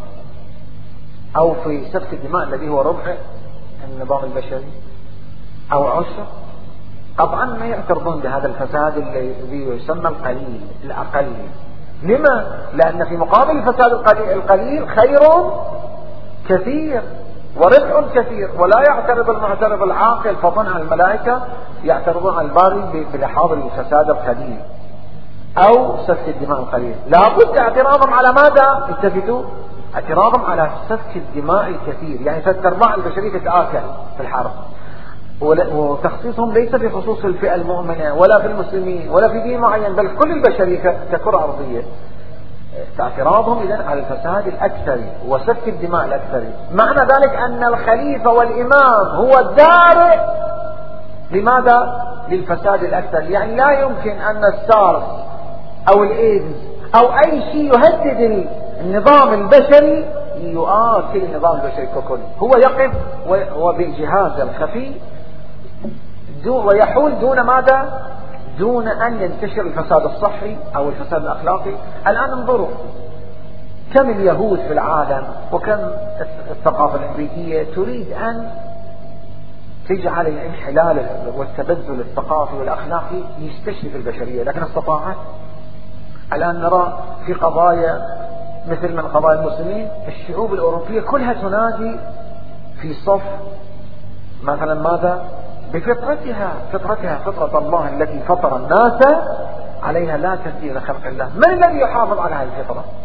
أو في سفك الدماء الذي هو ربع النظام البشري أو عشر؟ طبعا ما يعترضون بهذا الفساد الذي يسمى القليل الأقل. لما؟ لأن في مقابل الفساد القليل خير كثير وربح كثير. ولا يعترض المعترض العاقل فطنع الملائكة يعترضون على الباري بلحاظ الفساد القليل أو سفك الدماء القليل. لابد اعتراضهم على ماذا؟ التفتوا، اعتراضهم على سفك الدماء الكثير، يعني 3/4 البشرية تتآكل في الحرب، وتخصيصهم ليس بخصوص الفئة المؤمنة ولا في المسلمين ولا في دين معين، بل كل البشرية ككرة أرضية. اعتراضهم إذن على الفساد الأكثر وسفك الدماء الأكثر. معنى ذلك أن الخليفة والإمام هو الدارئ لماذا؟ للفساد الأكثر. يعني لا يمكن أن السارس أو الإيدز أو أي شيء يهدد النظام البشري يؤكل النظام البشري ككل. هو يقف وبالجهاز الخفي ويحول دون ماذا؟ دون أن ينتشر الفساد الصحي أو الفساد الأخلاقي. الآن انظروا كم اليهود في العالم وكم الثقافة الأمريكية تريد أن تجعل الانحلال والتبذل الثقافي والأخلاقي يستشرف البشرية، لكن استطاعت. الآن نرى في قضايا مثل من قضايا المسلمين الشعوب الأوروبية كلها تنادي في صف مثلا ماذا؟ بفطرتها، فطرة الله التي فطر الناس عليها لا تبديل لخلق الله. من الذي يحافظ على هذه الفطرة؟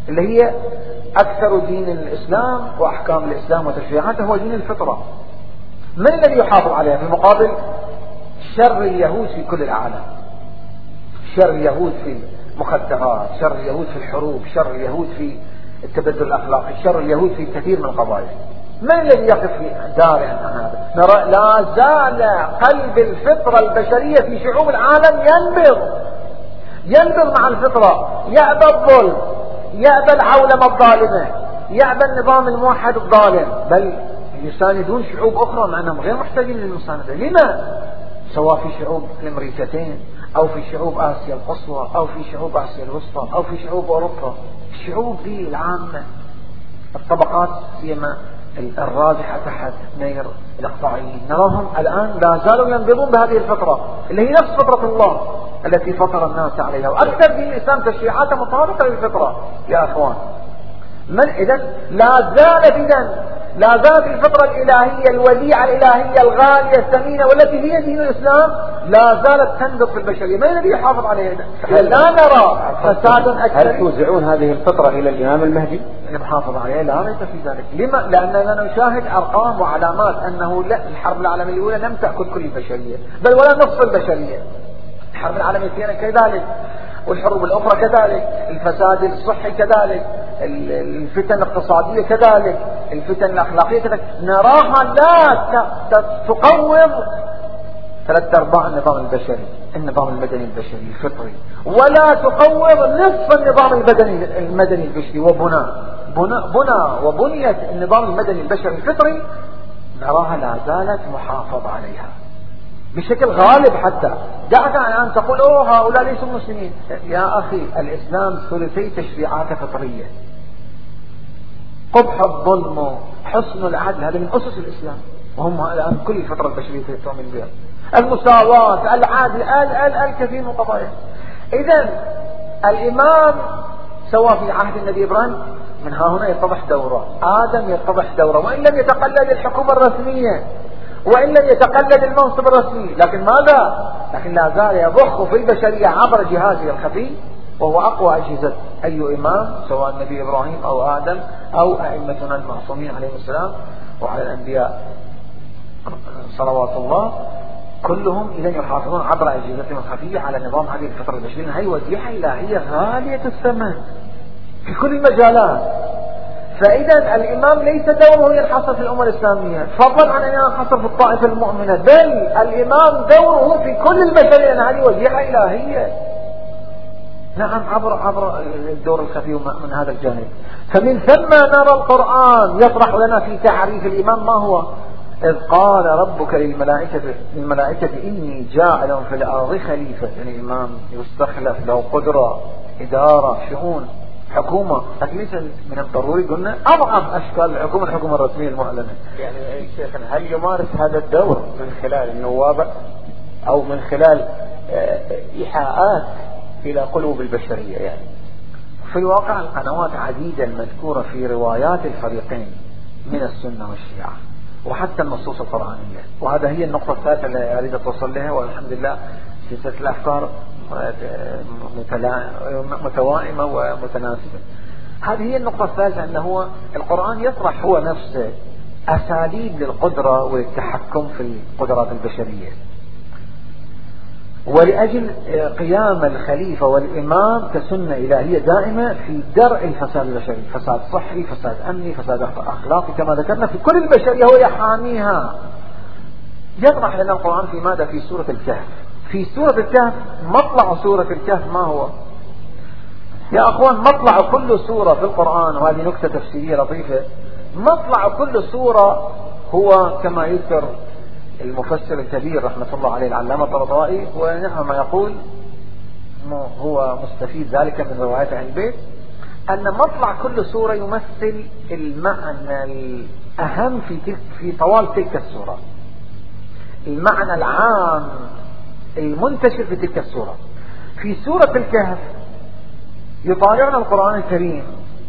اللي هي أكثر دين الإسلام وأحكام الإسلام وتشريعاته هو دين الفطرة. من الذي يحافظ عليها في مقابل شر اليهود في كل العالم؟ شر اليهود في المخدرات، شر اليهود في الحروب، شر اليهود في التبدل الأخلاقي، شر اليهود في كثير من القضايا. من الذي يقف في دار هذا؟ نرى لا زال قلب الفطرة البشرية في شعوب العالم ينبض مع الفطرة، يأبى الظلم، يأبى العولمة الظالمة، يأبى النظام الموحد الظالم، بل يساندون شعوب أخرى مع أنهم غير محتاجين للمساندة. لما؟ سواء في شعوب الأمريكتين أو في شعوب آسيا القصوى أو في شعوب آسيا الوسطى أو في شعوب أوروبا. الشعوب دي العامة، الطبقات سيما الراجحة تحت نير الإقطاعيين، نراهم الآن لا زالوا ينبضون بهذه الفطرة اللي هي نفس فطرة الله التي فطر الناس عليها، وأكثر دين الإسلام تشريعاته مطابقة للفطرة يا أخوان. من إذن لا زالت الفطرة الإلهية الوديعة الإلهية الغالية الثمينة والتي هي دين الإسلام لا زالت تنبض في البشرية. من الذي يحافظ عليها؟ لا نرى فساد أكثر. هل توزعون هذه الفطرة إلى الإمام المهدي؟ المحافظ عليها لا ريب في ذلك. لما؟ لأننا نشاهد أرقام وعلامات أنه لا، الحرب العالمية الأولى لم تأكل كل البشرية بل ولا نصف البشرية. الحرب العالمية الثانية كذلك، والحروب الأخرى كذلك، الفساد الصحي كذلك، الفتن الاقتصادية كذلك، الفتن الأخلاقية كذلك، نراها لا تقوض 3/4 النظام البشري، النظام المدني البشري الفطري، ولا تقوض نصف النظام المدني البشري. وبنيت النظام المدني البشري الفطري نراها لا زالت محافظ عليها بشكل غالب. حتى دعك الآن تقول هؤلاء ليسوا مسلمين. يا أخي الإسلام ثلثي تشريعات فطرية، قبح الظلم، حسن العدل، هذا من أسس الإسلام، وهم الآن كل الفطرة البشرية تؤمن بها، المساواة، العدل، الكثير من القضايا. إذن الإمام سواء في عهد النبي إبراهيم من ها هنا يتضح دوره، آدم يتضح دوره، وإن لم يتقلد الحكومة الرسمية وإن لم يتقلد المنصب الرسمي، لكن ماذا؟ لكن لا زال يضخ في البشرية عبر جهازه الخفي، وهو أقوى أجهزة أي إمام سواء النبي إبراهيم أو آدم أو أئمتنا المعصومين عليهم السلام وعلى الأنبياء صلوات الله، كلهم إذن يحافظون عبر أجهزتهم الخفية على نظام هذه الفطرة البشرية. هي وديعة إلهية غالية الثمن في كل المجالات. فإذا الإمام ليس دوره ينحصر في الأمة الإسلامية فضلا عن أن ينحصر في الطائفة المؤمنة، بل الإمام دوره في كل البشرية، أن هذه وديعة إلهية. نعم عبر الدور الخفي من هذا الجانب. فمن ثم نرى القرآن يطرح لنا في تعريف الإمام ما هو. إذ قال ربك للملائكة إني جاعل في الأرض خليفة، يعني الإمام يستخلف له قدرة، إدارة، شؤون، حكومة، لكن ليس من الضروري قلنا أضعف أشكال الحكومة الرسمية المعلنة. يعني شيخنا هل يمارس هذا الدور من خلال النوابة أو من خلال إيحاءات إلى قلوب البشرية؟ يعني في الواقع القنوات عديدة المذكورة في روايات الفريقين من السنة والشيعة وحتى النصوص القرآنية، وهذا هي النقطة الثالثة اللي أريد أتوصل لها، والحمد لله سلسلة الأفكار متوائمة ومتناسبة. هذه هي النقطة الثالثة، أنه القرآن يطرح هو نفسه أساليب للقدرة والتحكم في القدرات البشرية، ولأجل قيام الخليفة والإمام كسنة إلهية دائمة في درء الفساد البشري، فساد صحي، فساد أمني، فساد أخلاقي، كما ذكرنا في كل البشرية هو يحاميها. يطرح لنا القرآن في ماذا؟ في سورة الكهف. في سورة الكهف مطلع سورة الكهف ما هو؟ يا أخوان مطلع كل سورة في القرآن، وهذه نكتة تفسيرية لطيفة، مطلع كل سورة هو كما يذكر المفسر الكبير رحمة الله عليه العلامة الطباطبائي، ونعم ما يقول هو مستفيد ذلك من روايات عن البيت، أن مطلع كل سورة يمثل المعنى الأهم في طوال تلك السورة، المعنى العام المنتشر في تلك السورة. في سورة الكهف يطالعنا القرآن الكريم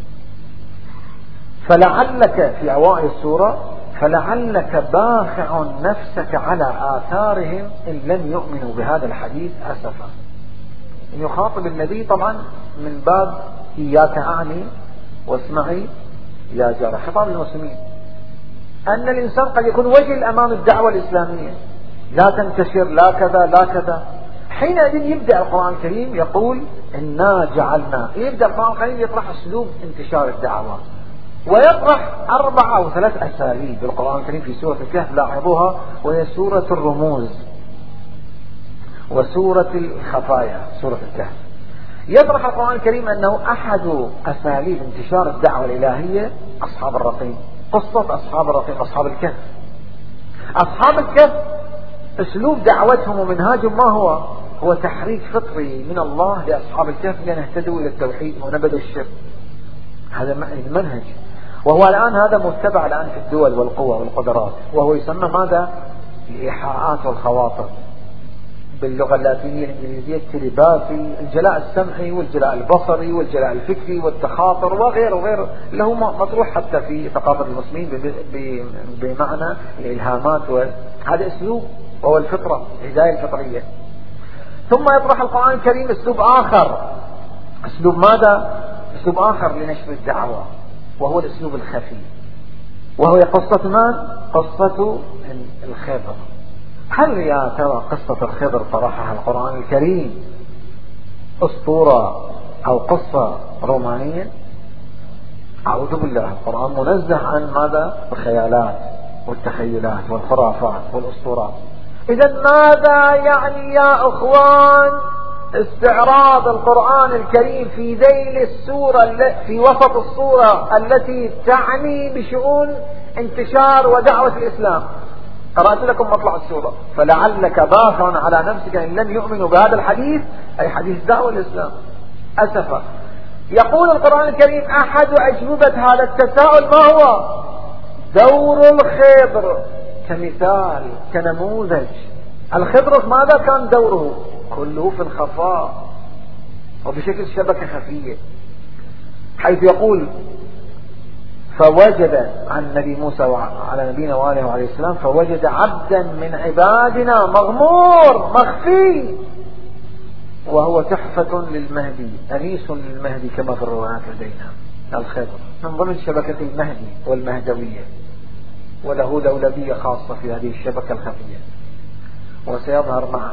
فلعلك في أوائل السورة فلعلك باخع نفسك على آثارهم إن لم يؤمنوا بهذا الحديث أسفا. يخاطب النبي طبعا من باب إياك أعني واسمعي يا جارة، خطاب للمسلمين أن الإنسان قد يكون وجل أمام الدعوة الإسلامية، لا تنتشر، لا كذا لا كذا. حينئذ يبدأ القرآن الكريم يقول إنا جعلنا، يبدأ القرآن الكريم يطرح أسلوب انتشار الدعوات، ويطرح 4 أو 3 أساليب بالقرآن الكريم في سورة الكهف لاحظوها، وهي سورة الرموز وسورة الخفايا. سورة الكهف يطرح القرآن الكريم أنه أحد أساليب انتشار الدعوة الإلهية أصحاب الرقيم، قصة أصحاب الرقيم، أصحاب الكهف. أصحاب الكهف أسلوب دعوتهم ومنهاجهم ما هو؟ هو تحريك فطري من الله لأصحاب الكهف لأن اهتدوا إلى التوحيد ونبذوا الشرك. هذا المنهج، وهو الآن هذا متبع الآن في الدول والقوى والقدرات، وهو يسمى ماذا؟ الإيحاءات والخواطر، باللغة اللاتينية الإنجليزية التليباثي، الجلاء السمعي والجلاء البصري والجلاء الفكري والتخاطر وغيره وغيره، اللي هو مطروح حتى في ثقافة المسلمين بمعنى الإلهامات. هذا أسلوب وهو الفطرة، الهداية الفطرية. ثم يطرح القرآن الكريم أسلوب آخر، أسلوب ماذا؟ أسلوب آخر لنشر الدعوة، وهو الأسلوب الخفي، وهو قصة من؟ قصة الخضر. هل يا ترى قصة الخضر طرحها القرآن الكريم أسطورة أو قصة رومانية؟ أعوذ بالله، القرآن منزه عن ماذا؟ الخيالات والتخيلات والخرافات والأسطورات. إذا ماذا يعني يا أخوان استعراض القرآن الكريم في ذيل السورة، في وسط السورة التي تعني بشؤون انتشار ودعوة الإسلام؟ قرأت لكم مطلع السورة، فلعلك باخع على نفسك إن لم يؤمنوا بهذا الحديث، أي حديث دعوة الإسلام. أسفا. يقول القرآن الكريم أحد أجوبة هذا التساؤل ما هو؟ دور الخضر كمثال، كنموذج. الخضر ماذا كان دوره؟ كله في الخفاء وبشكل شبكة خفية، حيث يقول فوجد عن نبي موسى وعلى نبينا وآله وعليه السلام، فوجد عبدا من عبادنا مغمور مخفي وهو تحفة للمهدي، أنيس للمهدي كما في الروايات لدينا. الخضر من ضمن شبكة المهدي والمهدوية، وله دولبية خاصة في هذه الشبكة الخفية وسيظهر معه.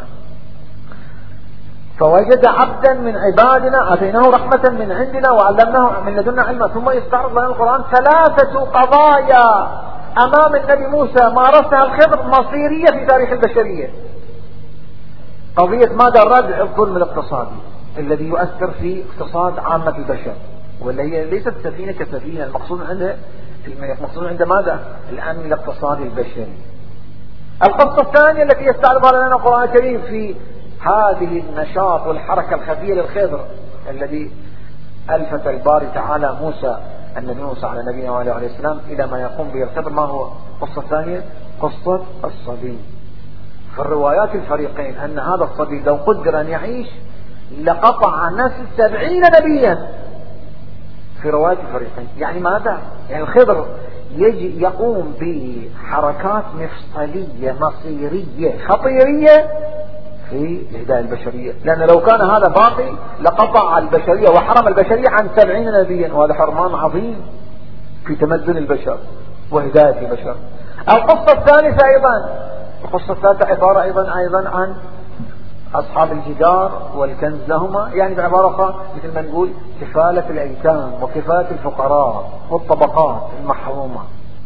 فوجد عبدا من عبادنا آتيناه رحمة من عندنا وعلمناه من لدنا علما. ثم يستعرض لنا القرآن 3 قضايا أمام النبي موسى مارسها الخضر مصيرية في تاريخ البشرية. قضية ماذا؟ ردع الظلم الاقتصادي الذي يؤثر في اقتصاد عامة البشر، واللي هي ليست سفينة كسفينة، المقصود عند ماذا؟ الأمن الاقتصادي البشري. القصة الثانية التي يستعرضها لنا القرآن الكريم في هذه النشاط والحركة الخفية للخضر الذي ألفت الباري تعالى موسى، النبي موسى على نبينا وعليه عليه السلام، إلى ما يقوم به الخضر. ما هو القصة الثانية؟ قصة الصبي. في الروايات الفريقين أن هذا الصبي لو قدر أن يعيش لقطع نسل 70 نبيا في روايات الفريقين. يعني ماذا؟ يعني الخضر يقوم بحركات مفصلية مصيرية خطيرية في الهداية البشرية، لأن لو كان هذا باقي لقطع البشرية وحرم البشرية عن 70 نبيا، وهذا حرمان عظيم في تمدن البشر وهداية البشر. القصة الثالثة أيضا، القصة الثالثة عبارة أيضا عن أصحاب الجدار والكنز لهما، يعني بعبارة أخرى مثل ما نقول كفالة الأيتام وكفالة الفقراء والطبقات المحرومة.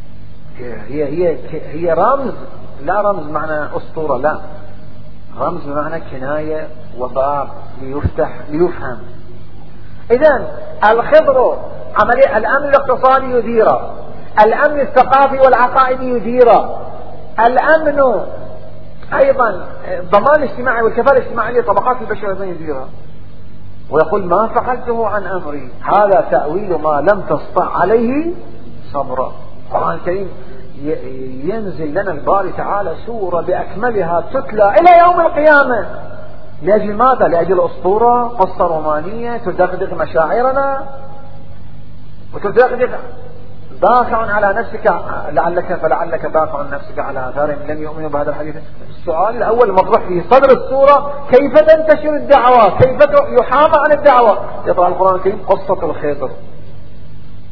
هي رمز، لا رمز معنى أسطورة، لا، رمز بمعنى كناية وباب ليفتح ليفهم. إذن الخضر عملية الأمن الاقتصادي يديره، الأمن الثقافي والعقائدي يديره، الأمن أيضا الضمان الاجتماعي والكفالة الاجتماعية طبقات البشر أيضا يديرها. ويقول ما فعلته عن أمري هذا تأويل ما لم تستطع عليه صبرا. القرآن الكريم ينزل لنا الباري تعالى سورة بأكملها تتلى إلى يوم القيامة. لأجل ماذا؟ لأجل أسطورة، قصة رومانية تدغدغ مشاعرنا وتدغدغ. باخع على نفسك فلعلك باخع نفسك على آثارهم لم يؤمنوا بهذا الحديث. السؤال الأول مطروح في صدر السورة: كيف تنتشر الدعوة؟ كيف يحامى عن الدعوة؟ يطلع القرآن الكريم قصة الخضر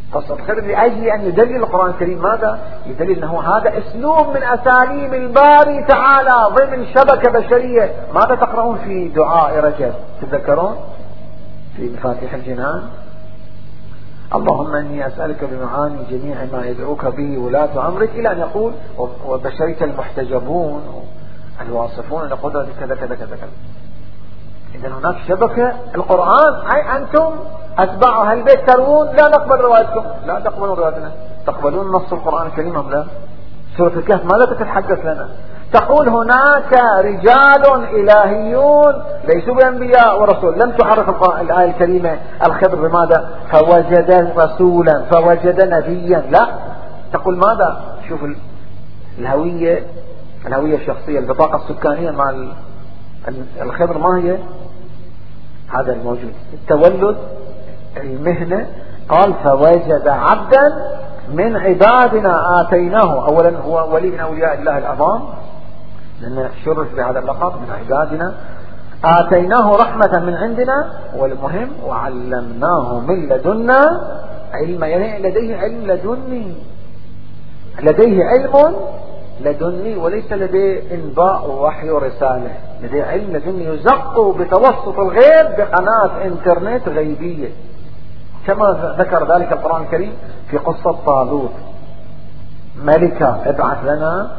قصة الخضر لأجل أن يدلل القرآن الكريم ماذا؟ يدلل أنه هذا أسلوب من أساليب الباري تعالى ضمن شبكة بشرية. ماذا تقرؤون في دعاء رجب؟ تتذكرون في مفاتيح الجنان؟ اللهم إني أسألك بمعاني جميع ما يدعوك به ولاة أمرك، إلى أن يقول وبشرك المحتجبون الواصفون لقدرة كذا كذا كذا كذا. إذن هناك شبكة. القرآن أي أنتم أتباع أهل البيت ترون لا نقبل روايتكم، لا تقبلون روايتنا. تقبلون نص القرآن الكريم أم لا؟ سورة الكهف ماذا تتحدث لنا؟ تقول هناك رجال إلهيون ليسوا بأنبياء ورسول. لم تعرف الآية الكريمة الخضر بماذا؟ فوجد رسولا فوجد نبيا. لا، تقول ماذا؟ شوف الهوية الشخصية، البطاقة السكانية مع الخضر ما هي؟ هذا الموجود. التولد، المهنة. قال فوجد عبدا من عبادنا آتيناه. أولا هو ولي من أولياء الله العظام لأن شرف بهذا اللقب من عبادنا. آتيناه رحمة من عندنا، والمهم وعلمناه من لدنا علما. يعني لديه علم لدني، لديه علم لدني وليس لديه انباء ووحي ورسالة. لديه علم لدني يزق بتوسط الغيب بقناة انترنت غيبية، كما ذكر ذلك القرآن الكريم في قصة طالوت. ملكة، ابعث لنا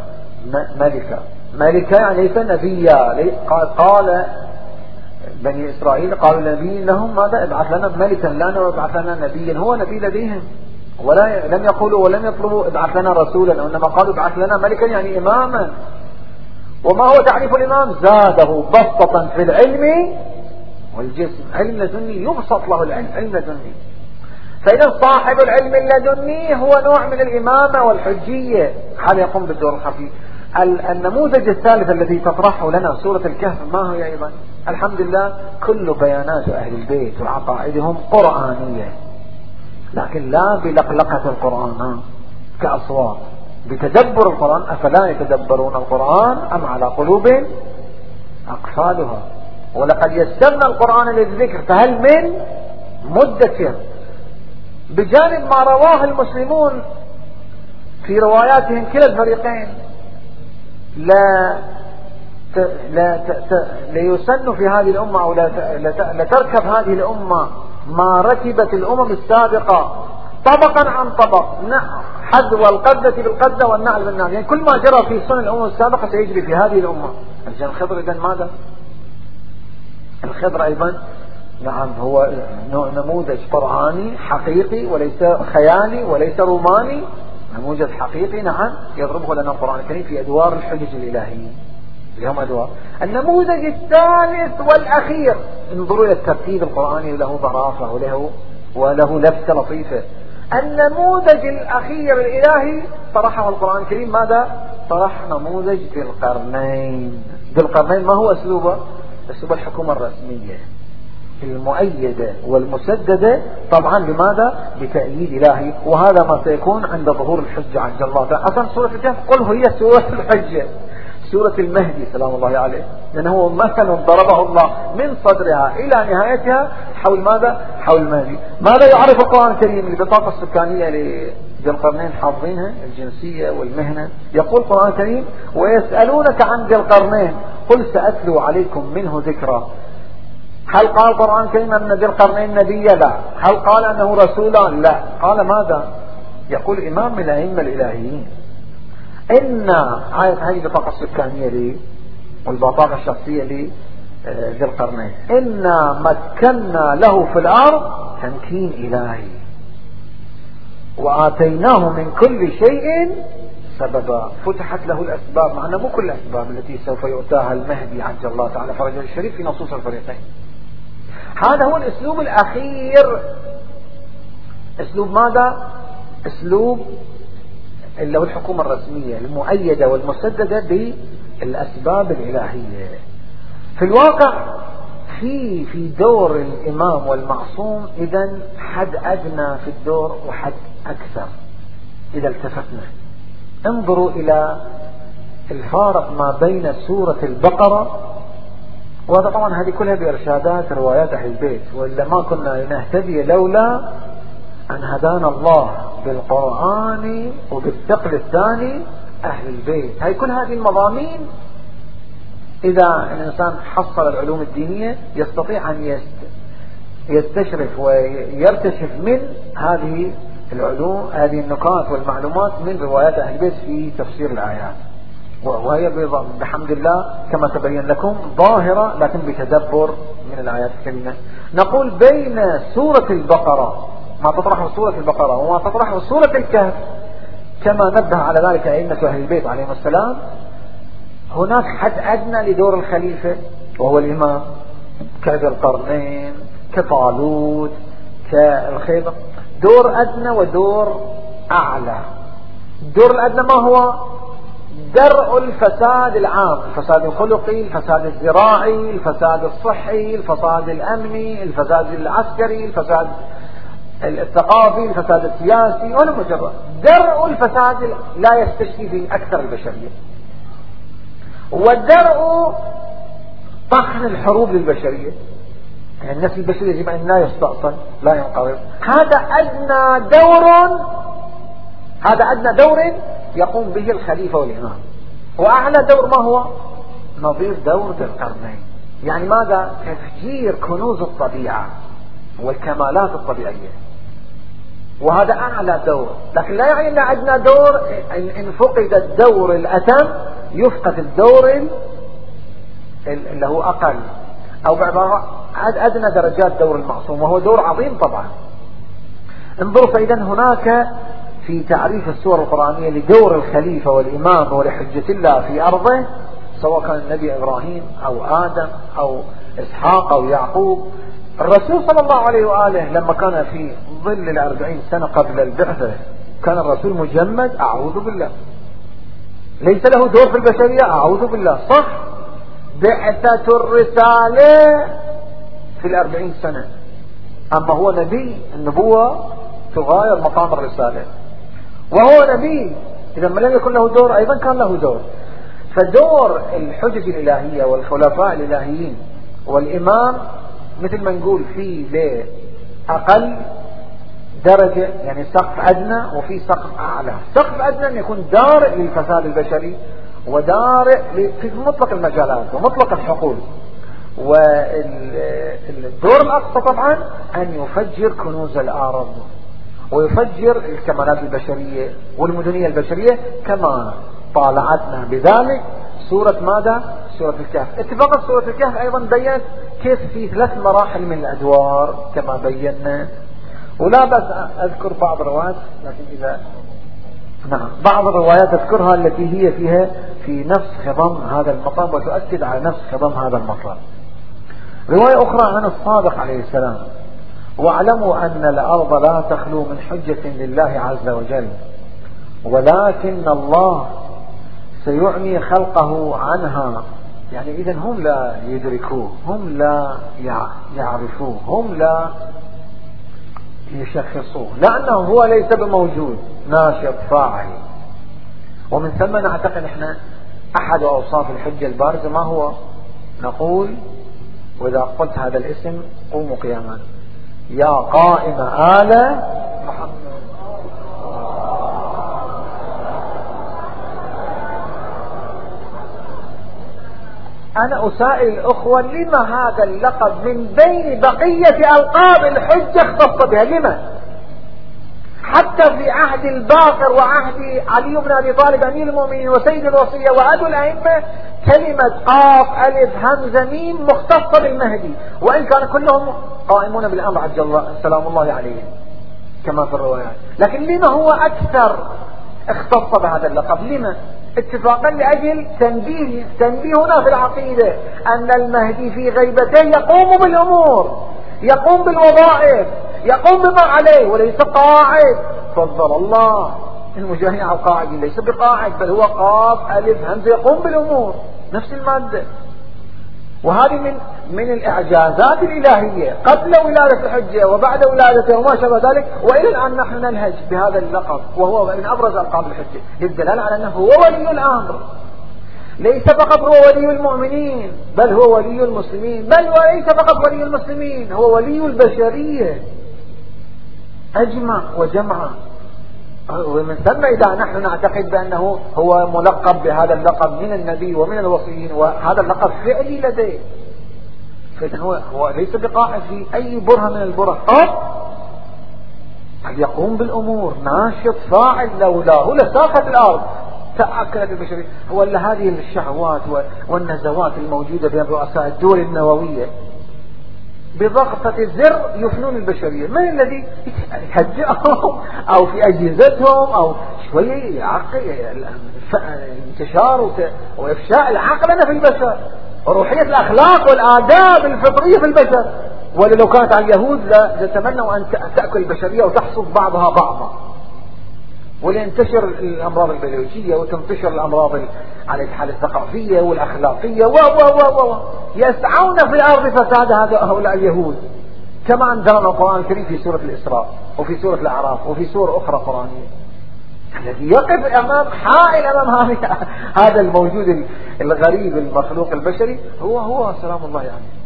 ملكة يعني ليس نبيا. قال بني إسرائيل قالوا نبي لهم ماذا؟ ابعث لنا ملكا لنا وابعث لنا نبيا. هو نبي لديهم، لم يقولوا ولم يطلبوا ابعث لنا رسولا، وإنما قالوا ابعث لنا ملكا يعني إماما. وما هو تعريف الإمام؟ زاده بسطة في العلم والجسم. علم لدني يبسط له العلم، علم لدني. فإذا صاحب العلم اللدني هو نوع من الإمامة والحجية، هذا يقوم بالدور الخفي. النموذج الثالث الذي تطرحه لنا سورة الكهف ما هي أيضا؟ الحمد لله كل بيانات أهل البيت وعقائدهم قرآنية، لكن لا بلقلقة القرآن كأصوات، بتدبر القرآن. أفلا يتدبرون القرآن أم على قلوب أقفالها؟ ولقد يسرنا القرآن للذكر فهل من مدكر. بجانب ما رواه المسلمون في رواياتهم كلا الفريقين، ليسن في هذه الأمة أو لتركب هذه الأمة ما ركبت الأمم السابقة طبقا عن طبق، حذو القذة بالقذة والنعل بالنعل. يعني كل ما جرى في سنن الأمم السابقة سيجري في هذه الأمة. الخضر إذن ماذا؟ الخضر أيضا نعم هو نموذج قرآني حقيقي وليس خيالي وليس روماني، نموذج حقيقي نعم يضربه لنا القرآن الكريم في أدوار الحجج الإلهية. اليوم أدوار. النموذج الثالث والأخير، انظروا إلى الترتيب القرآني، له ظرافة وله لفتة لطيفة. النموذج الأخير الإلهي طرحه القرآن الكريم ماذا؟ طرح نموذج ذي القرنين. ذي القرنين ما هو أسلوبه؟ أسلوب الحكومة الرسمية المؤيدة والمسددة طبعا بماذا؟ بتأييد إلهي. وهذا ما سيكون عند ظهور الحجة عجل الله تعالى. أصلا سورة الكهف قل هي سورة الحجة، سورة المهدي سلام الله عليه، لأنه مثل ضربه الله من صدرها إلى نهايتها حول ماذا؟ حول المهدي. ماذا يعرف القرآن الكريم؟ البطاقة السكانية لذي القرنين حافظينها، الجنسية والمهنة. يقول القرآن الكريم ويسألونك عن ذي القرنين قل سأتلو عليكم منه ذكرى. هل قال القرآن الكريم أن ذي القرنين نبيا؟ لا. هل قال أنه رسولا؟ لا. قال ماذا؟ يقول إمام من الأئمة الإلهيين إن هذه البطاقة السكانية لي والبطاقة الشخصية لي ذي القرنين إنا مكنا له في الأرض تمكين إلهي وآتيناه من كل شيء سببا. فتحت له الأسباب، معنا مو كل الأسباب التي سوف يؤتاها المهدي عجل الله تعالى فرجه الشريف في نصوص الفريقين. هذا هو الأسلوب الأخير. أسلوب ماذا؟ أسلوب اللي هو الحكومة الرسمية المؤيدة والمسددة بالأسباب الإلهية. في الواقع في دور الإمام والمعصوم إذن حد أدنى في الدور وحد أكثر. إذا التفتنا انظروا إلى الفارق ما بين سورة البقرة، وهذا طبعا هذه كلها بإرشادات روايات أهل البيت، وإلا ما كنا نهتدي لولا أن هدانا الله بالقرآن وبالثقل الثاني أهل البيت. هاي كل هذه المضامين إذا الإنسان حصل العلوم الدينية يستطيع أن يستشرف ويرتشف من هذه العلوم، هذه النقاط والمعلومات من روايات أهل البيت في تفسير الآيات، وهي بحمد الله كما تبين لكم ظاهرة لكن بتدبر من الآيات الكريمة. نقول بين سورة البقرة ما تطرحه سورة البقرة وما تطرحه سورة الكهف كما نبه على ذلك أئمة أهل البيت عليهم السلام، هناك حد أدنى لدور الخليفة وهو الإمام، كذي القرنين، كطالوت، كالخيبر، دور أدنى ودور أعلى. الدور الأدنى ما هو؟ درء الفساد العام، الفساد الخلقي، الفساد الزراعي، الفساد الصحي، الفساد الأمني، الفساد العسكري، الفساد الثقافي، الفساد السياسي، ولا مجرد درء الفساد لا يستشفي به أكثر البشرية. والدرء طحن الحروب للبشرية، يعني النفس البشرية يجب أن لا يستأصل لا ينقرض. هذا أدنى دور يقوم به الخليفة والإمام. وأعلى دور ما هو؟ نظير دور ذي القرنين، يعني ماذا؟ تفجير كنوز الطبيعة والكمالات الطبيعية، وهذا أعلى دور. لكن لا يعني أن أدنى دور إن فقد الدور الأتم يفقد الدور اللي هو أقل، أو بعبارة أدنى درجات دور المعصوم، وهو دور عظيم طبعا. انظروا، فإذا هناك في تعريف السور القرآنية لدور الخليفة والإمام ولحجة الله في أرضه، سواء كان النبي إبراهيم أو آدم أو إسحاق أو يعقوب. الرسول صلى الله عليه وآله لما كان في ظل 40 سنة قبل البعثة كان الرسول مجمد، أعوذ بالله، ليس له دور في البشرية، أعوذ بالله، صح؟ بعثة الرسالة في 40 سنة، أما هو نبي، النبوة تغاير مقام الرسالة، وهو نبي، إذا ما لم يكن له دور أيضا كان له دور. فدور الحجج الإلهية والخلفاء الإلهيين والإمام مثل ما نقول في أقل درجة، يعني سقف أدنى وفي سقف أعلى. سقف أدنى أن يكون دارئ للفساد البشري ودارئ في مطلق المجالات ومطلق الحقول. والدور الأقصى طبعا أن يفجر كنوز الأرض ويفجر الكمالات البشرية والمدنية البشرية، كما طالعتنا بذلك سورة ماذا؟ سورة الكهف. اتفاقا سورة الكهف أيضا بيّنت كيف في 3 مراحل من الأدوار كما بيّنا، ولا بس أذكر بعض الروايات، لكن إذا بعض الروايات أذكرها التي هي فيها في نفس خضم هذا المقام وتؤكد على نفس خضم هذا المطلب. رواية أخرى عن الصادق عليه السلام: واعلموا أن الأرض لا تخلو من حجة لله عز وجل، ولكن الله سيعمي خلقه عنها. يعني إذن هم لا يدركوه، هم لا يعرفوه، هم لا يشخصوه، لأنه هو ليس بموجود ناشط فاعل. ومن ثم نعتقد احنا أحد أوصاف الحجة البارزة ما هو؟ نقول: وإذا قلت هذا الاسم قوموا قياما، يا قائم آل محمد. أنا أسائل الأخوة: لما هذا اللقب من بين بقية ألقاب الحجة اختص بها؟ لما؟ حتى في عهد الباقر وعهد علي بن أبي طالب أمير المؤمنين وسيد الوصية وأبو الأئمة كلمة قاف ألف همزة ميم مختصة بالمهدي، وإن كان كلهم قائمون بالأمر عجل الله سلام الله عليهم كما في الروايات. لكن لما هو أكثر اختص بهذا اللقب؟ لما؟ اتفاقا لأجل تنبيهنا في العقيدة أن المهدي في غيبته يقوم بالأمور، يقوم بالوظائف، يقوم بما عليه وليس قاعد. فضل الله المجاهد على القاعد، ليس بقاعد بل هو قاف ألف همزة يقوم بالأمور، نفس المادة. وهذه من الإعجازات الإلهية قبل ولادة الحجة وبعد ولادته وما شابه ذلك، وإلى الآن نحن ننهج بهذا اللقب، وهو من أبرز ألقاب الحجة للدلالة على أنه هو ولي الأمر، ليس فقط هو ولي المؤمنين بل هو ولي المسلمين، بل وليس فقط ولي المسلمين، هو ولي البشرية. أجمع وجمع. ومن ثم إذا نحن نعتقد بأنه هو ملقب بهذا اللقب من النبي ومن الوصيين، وهذا اللقب فعلي لديه، فإذا هو ليس بقائم في أي برهة من البرهة، يقوم بالأمور، ناشط فاعل، لولاه لساقت الأرض، تأكلت البشرية. ولا هذه الشهوات والنزوات الموجودة بين رؤساء الدول النووية بضغطة الزر يفنون البشرية. من الذي يهجئهم أو في أجهزتهم أو شوية يعقل انتشار وإفشاء العقلنة في البشر وروحية الأخلاق والآداب الفطرية في البشر. ولو كانت على اليهود لتمنوا أن تأكل البشرية وتحصد بعضها بعضا، ولينتشر الأمراض البيولوجية وتنتشر الأمراض على الحالة الثقافية والأخلاقية يسعون في الأرض فساد هؤلاء اليهود، كما أنزلنا القرآن الكريم في سورة الإسراء وفي سورة الأعراف وفي سورة أخرى قرآنية. الذي يقف أمام حائل أمام هذا الموجود الغريب المخلوق البشري هو سلام الله يعني.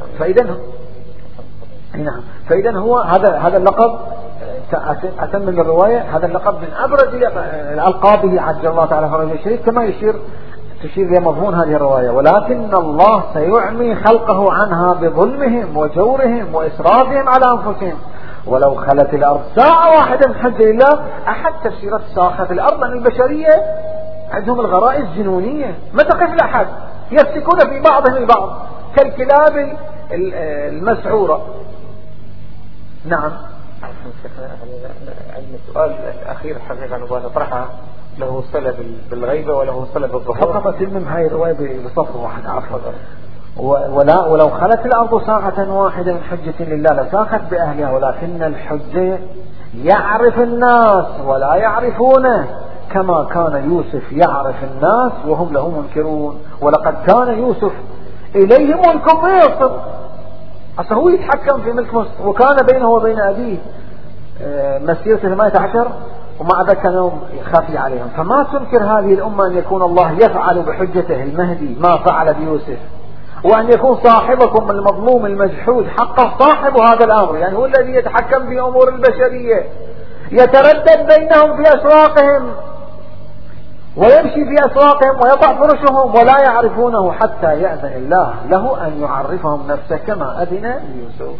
فإذا هو هذا اللقب أتم من الرواية، هذا اللقب من أبرز الألقابه عجل الله تعالى فرجه الشريف، كما تشير لمضمون هذه الرواية. ولكن الله سيعمي خلقه عنها بظلمهم وجورهم وإسرافهم على أنفسهم ولو خلت الأرض ساعة واحدة من حج الله. أحد تفسيرات ساخة الأرض أن البشرية عندهم الغرائز جنونية ما تقف لأحد، يفتكون في بعضهم البعض كالكلاب المسعورة. نعم. السؤال الأخير حقيقة نبغى نطرحه له صلة بالغيبة وله صلة بالظهور. فقط تلمم هاي الرواية بصفر واحد عفوا. ولو خلت الأرض ساعة واحدة من حجة لله لساخت بأهلها، ولكن الحجة يعرف الناس ولا يعرفونه، كما كان يوسف يعرف الناس وهم له منكرون. ولقد كان يوسف إليه ملك مصر، أصلا هو يتحكم في ملك مصر، وكان بينه وبين أبيه مسيرة 18 ومع ذلك كانوا يخافي عليهم. فما تنكر هذه الأمة أن يكون الله يفعل بحجته المهدي ما فعل بيوسف، وأن يكون صاحبكم المظلوم المجحود حقه صاحب هذا الأمر، يعني هو الذي يتحكم في أمور البشرية، يتردد بينهم في أسواقهم ويمشي في أسواقهم ويضع فرشهم ولا يعرفونه حتى يأذن الله له أن يعرفهم نفسه كما أذن ليوسف.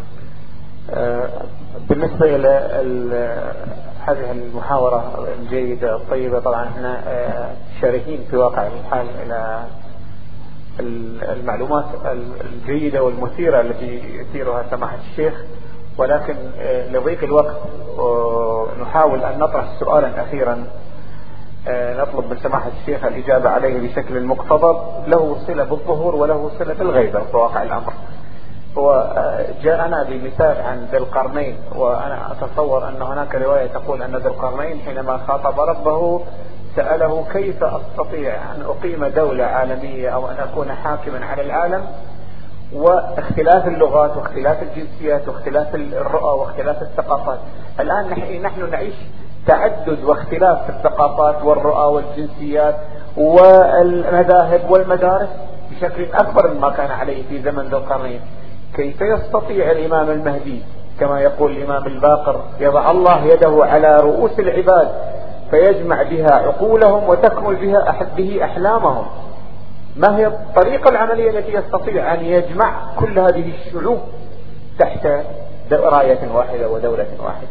بالنسبة إلى هذه المحاورة الجيدة الطيبة، طبعا احنا شاركين في واقع الحال إلى المعلومات الجيدة والمثيرة التي يثيرها سماحة الشيخ، ولكن لضيق الوقت نحاول أن نطرح سؤالا أخيرا نطلب من سماحة الشيخ الإجابة عليه بشكل مقتضب له صلة بالظهور وله صلة بالغيبة في واقع الأمر. هو جاءنا بمثال عن ذي القرنين، وأنا أتصور أن هناك رواية تقول أن ذي القرنين حينما خاطب ربه سأله كيف أستطيع أن أقيم دولة عالمية أو أن أكون حاكما على العالم، واختلاف اللغات واختلاف الجنسيات واختلاف الرؤى واختلاف الثقافات. الآن نحن نعيش تعدد واختلاف في الثقافات والرؤى والجنسيات والمذاهب والمدارس بشكل أكبر مما كان عليه في زمن ذي القرنين. كيف يستطيع الإمام المهدي كما يقول الإمام الباقر يضع الله يده على رؤوس العباد فيجمع بها عقولهم وتكمل بها به أحلامهم؟ ما هي الطريقة العملية التي يستطيع أن يجمع كل هذه الشعوب تحت راية واحدة ودولة واحدة؟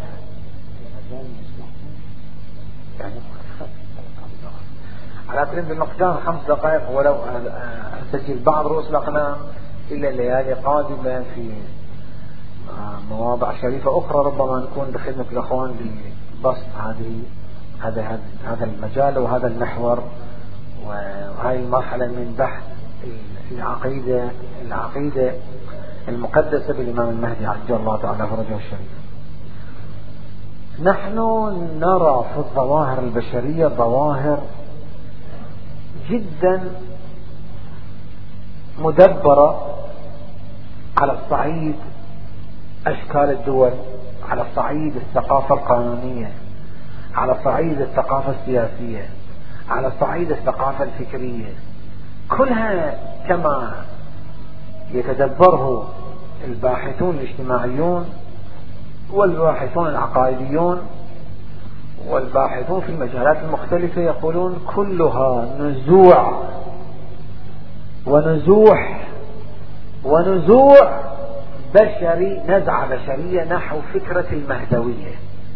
على ترند المقدار 5 دقائق، ولو أسجل بعض رؤوس الأقلام إلا الليالي قادمة في مواضع شريفة أخرى، ربما نكون بخدمة الأخوان ببسط هذا المجال وهذا المحور وهذه المرحلة من بحث العقيدة المقدسة بالإمام المهدي عجل الله تعالى فرجه الشريف. نحن نرى في الظواهر البشرية ظواهر جدا مدبرة على الصعيد أشكال الدول، على الصعيد الثقافة القانونية، على صعيد الثقافة السياسية، على صعيد الثقافة الفكرية، كلها كما يتدبره الباحثون الاجتماعيون والباحثون العقائديون والباحثون في المجالات المختلفة يقولون كلها نزوع ونزوع بشري، نزعة بشرية نحو فكرة المهدوية.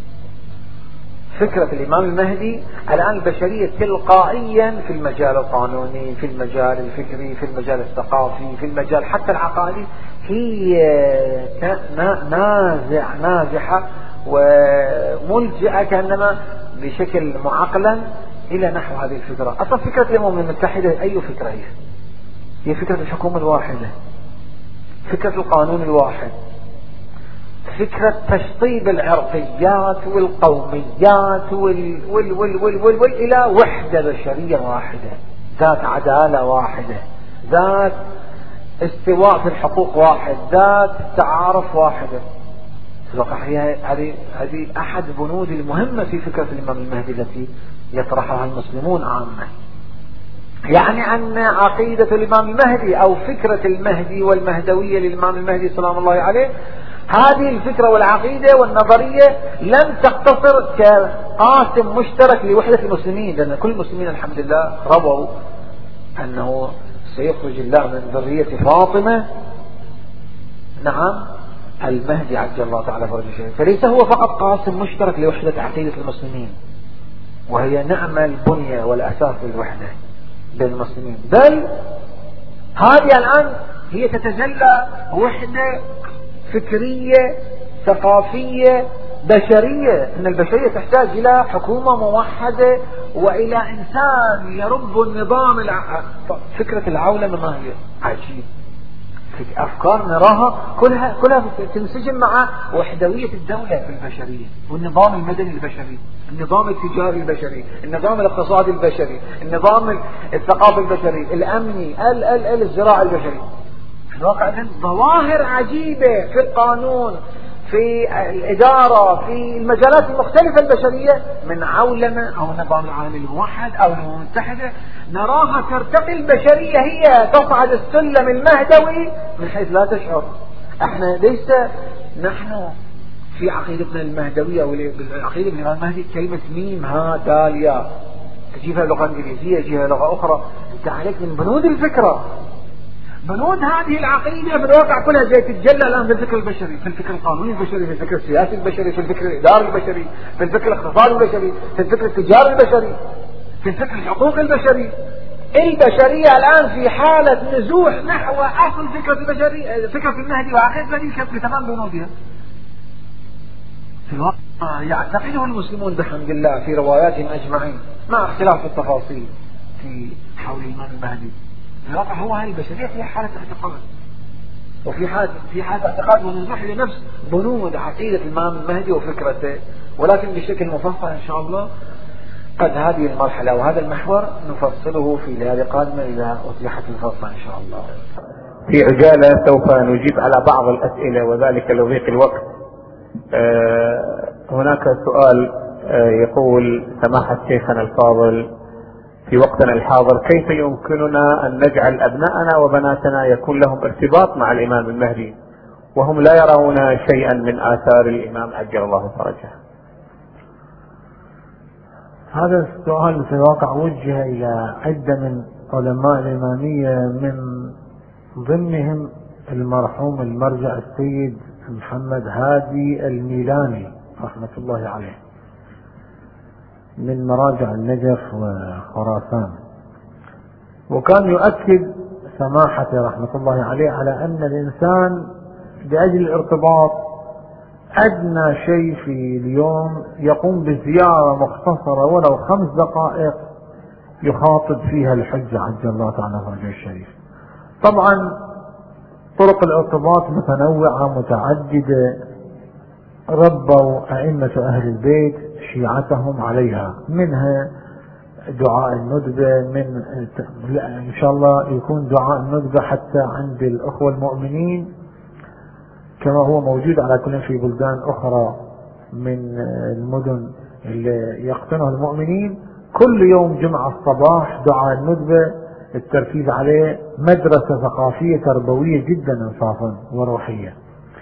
فكرة الإمام المهدي الآن البشرية تلقائيا في المجال القانوني، في المجال الفكري، في المجال الثقافي، في المجال حتى العقائدي، هي نازحة وملجئة كأنما بشكل معقلا إلى نحو هذه الفكرة. أصلا فكرة الأمم المتحدة أي فكرة هي فكرة الحكومة الواحدة، فكرة القانون الواحد، فكرة تشطيب العرقيات والقوميات إلى وحدة بشرية واحدة ذات عدالة واحدة، ذات استواء في الحقوق واحد، ذات تعارف واحدة. هذه أحد البنود المهمة في فكرة الإمام المهدي التي يطرحها المسلمون عامة. يعني أن عقيدة الإمام المهدي أو فكرة المهدي والمهدوية للإمام المهدي سلام الله عليه، هذه الفكرة والعقيدة والنظرية لم تقتصر كقاسم مشترك لوحدة المسلمين، لأن كل المسلمين الحمد لله رضوا أنه سيخرج الله من ذرية فاطمة نعم المهدي عجل الله تعالى فرجه الشريف. فليس هو فقط قاسم مشترك لوحدة عقيدة المسلمين، وهي نعم البنية والأساس للوحدة بين المسلمين، بل هذه الآن هي تتجلى وحدة فكرية ثقافية بشرية. إن البشرية تحتاج إلى حكومة موحدة وإلى إنسان يرب النظام. فكرة العولمة ما هي عجيب، أفكار نراها كلها تنسجم مع وحدوية الدولة في البشرية، والنظام المدني البشري، النظام التجاري البشري، النظام الاقتصادي البشري، النظام الثقافي البشري، الأمني، الزراعي البشري. في الواقع ظواهر عجيبة في القانون، في الإدارة، في المجالات المختلفة البشرية، من عولمة أو النظام العالمي الموحد أو الأمم المتحدة، نراها ترتقي البشرية، هي تصعد السلم المهدوي من حيث لا تشعر. احنا ليس نحن في عقيدتنا المهدوية والعقيدة من الإمام المهدي كلمة ميم ها دال يا، تجيبها لغة إنجليزية تجيبها لغة أخرى، انت عليك من بنود الفكرة. بنود هذه العقيدة في الواقع كلها جاي تتجلى الآن في الفكر البشري، في الفكر القانوني البشري، في الفكر السياسي البشري، في الفكر الإداري البشري، في الفكر الاقتصادي البشري، في الفكر التجاري البشري، في الفكر الحقوقي البشري. البشرية الآن في حالة نزوح نحو أصل فكرة البشرية، فكرة المهدي وعقيدة المهدي بتمام بنودها. في الواقع يعتقده المسلمون بحمد الله في رواياتهم أجمعين مع اختلاف التفاصيل في حول الإمام المهدي. في الواقع هو هذه البشرية في حالة اعتقاد، وفي حالة اعتقاد ونزوح لنفس بنود عقيدة الإمام المهدي وفكرته، ولكن بشكل مفصل إن شاء الله. قد هذه المرحلة وهذا المحور نفصله في ليالي قادمة إذا أتيحت الفرصة إن شاء الله. في عجالة سوف نجيب على بعض الأسئلة وذلك لضيق الوقت. هناك سؤال يقول: سماحة شيخنا الفاضل، في وقتنا الحاضر كيف يمكننا أن نجعل أبناءنا وبناتنا يكون لهم ارتباط مع الإمام المهدي وهم لا يرون شيئا من آثار الإمام عجل الله فرجه؟ هذا السؤال في الواقع وجه إلى عدة من علماء الإمامية، من ضمنهم المرحوم المرجع السيد محمد هادي الميلاني رحمة الله عليه من مراجع النجف وخراسان، وكان يؤكد سماحته رحمة الله عليه على أن الإنسان لأجل الارتباط أدنى شيء في اليوم يقوم بزيارة مختصرة ولو 5 دقائق يخاطب فيها الحج عجل الله تعالى فرجه الشريف. طبعا طرق الارتباط متنوعة متعددة، ربوا أئمة أهل البيت شيعتهم عليها، منها دعاء الندبة، من إن شاء الله يكون دعاء الندبة حتى عند الأخوة المؤمنين كما هو موجود على كل في بلدان أخرى من المدن اللي يقطنها المؤمنين. كل يوم جمعة الصباح دعاء الندبة، التركيز عليه مدرسة ثقافية تربوية جدا انصافا وروحية.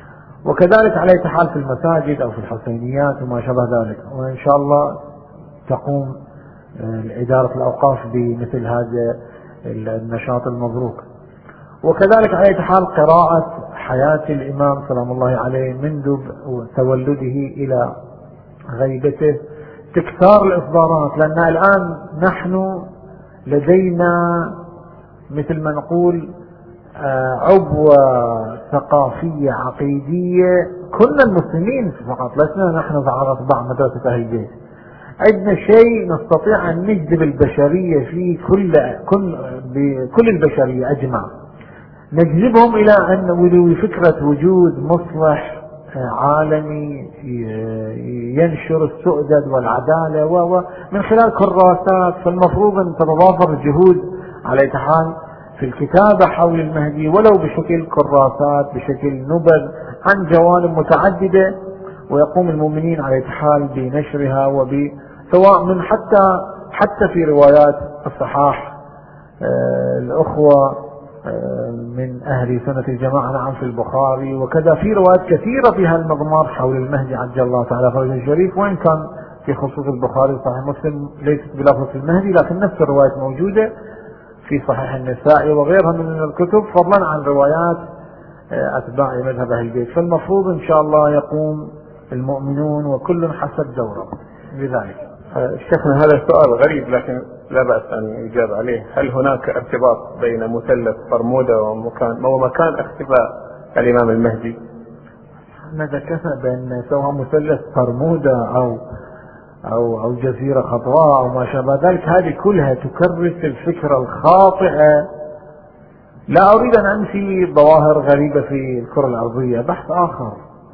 وكذلك على أي حال في المساجد أو في الحسينيات وما شابه ذلك. وإن شاء الله تقوم إدارة الأوقاف بمثل هذا النشاط المبروك. وكذلك على أي حال قراءة حياة الإمام سلام الله عليه منذ تولده إلى غيبته، تكثار الإصدارات، لأن الآن نحن لدينا مثل ما نقول عبوة ثقافية عقيدية، كنا المسلمين فقط، لسنا نحن على أطباع مدرسة أهل البيت. عندنا شيء نستطيع أن نجذب البشرية فيه، بكل البشرية أجمع، نجذبهم إلى أن فكرة وجود مصلح عالمي ينشر السؤدد والعدالة من خلال كراسات. فالمفروض أن تتضافر الجهود على حال في الكتابة حول المهدي، ولو بشكل كراسات، بشكل نبذ عن جوانب متعددة، ويقوم المؤمنين على حال بنشرها سواء من حتى في روايات الصحاح الأخوة من أهل سنة الجماعة، نعم في البخاري، وكذا في روايات كثيرة فيها المضمار حول المهدي عجل الله تعالى فرجه الشريف، وإن كان في خصوص البخاري وصحيح مسلم ليست بلفظ المهدي، لكن نفس الروايات موجودة في صحيح النساء وغيرها من الكتب، فضلا عن روايات أتباع مذهب أهل البيت. فالمفروض إن شاء الله يقوم المؤمنون وكل حسب دوره بذلك. شيخنا هذا السؤال غريب لكن لا بأس أن يجاب عليه. هل هناك ارتباط بين مثلث برمودا ومكان اختفاء الإمام المهدي؟ احنا ذكرنا بأن سواء مثلث برمودا أو جزيرة خضراء أو ما شابه ذلك، هذه كلها تكرس الفكرة الخاطئة. لا أريد أن أنفي ظواهر غريبة في الكرة الأرضية، بحث آخر.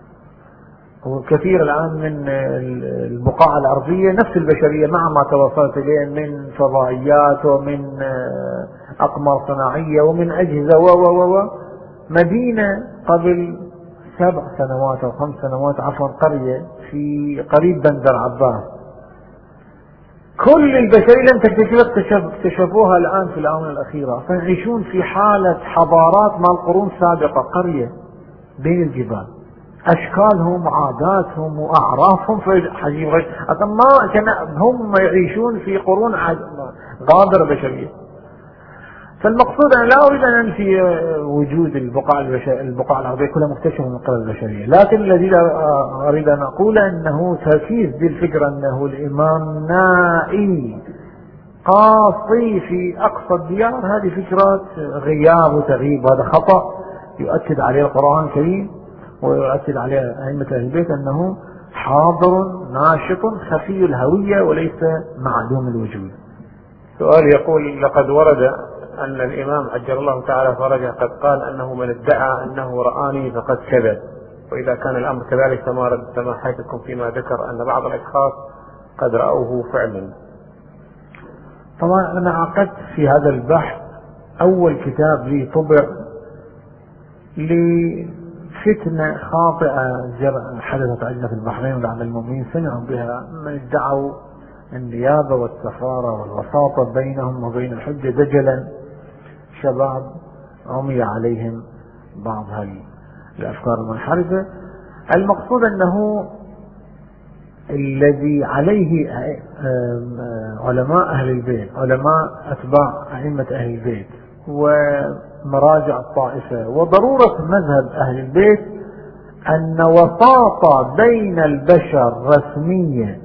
وكثير الآن من البقاع الأرضية نفس البشرية مع ما توصلت إليه من فضائيات ومن أقمار صناعية ومن أجهزة مدينة قبل 7 سنوات أو 5 سنوات قرية في قريب بندر عباس، كل البشرية لم اكتشفوها الآن في الآونة الأخيرة، فيعيشون في حالة حضارات مع القرون السابقة. قرية بين الجبال، أشكالهم وعاداتهم وأعرافهم في حجيب غير، هم يعيشون في قرون غابرة بشرية. فالمقصود أنا لا أريد أن أنفي وجود البقاع الأرضية كلها مكتشفة من قبل البشرية، لكن الذي أريد أن أقول أنه تركيز بالفكرة أنه الإمام نائي قاصي في أقصى الديار، هذه فكرة غياب وتغييب، هذا خطأ يؤكد عليه القرآن الكريم ويؤكد عليه أئمة أهل البيت أنه حاضر ناشط خفي الهوية وليس معدوم الوجود. سؤال يقول: لقد ورد أن الإمام عجل الله تعالى فرجه قد قال أنه من ادعى أنه رآني فقد كذب، وإذا كان الأمر كذلك فما رد سماحتكم فيما ذكر أن بعض الأشخاص قد رأوه فعلا؟ طبعا أنا عقدت في هذا البحث أول كتاب لي طبع لفتنة خاطئة حدثت عندنا في البحرين ولعل المؤمنين سمعوا بها، من ادعوا النيابة والسفارة والوساطة بينهم وبين الحجة دجلا، شباب عمي عليهم بعض هذه الأفكار المنحرفة. المقصود أنه الذي عليه علماء أهل البيت، علماء أتباع أئمة أهل البيت ومراجع الطائفة وضرورة مذهب أهل البيت، أن وساطة بين البشر رسمية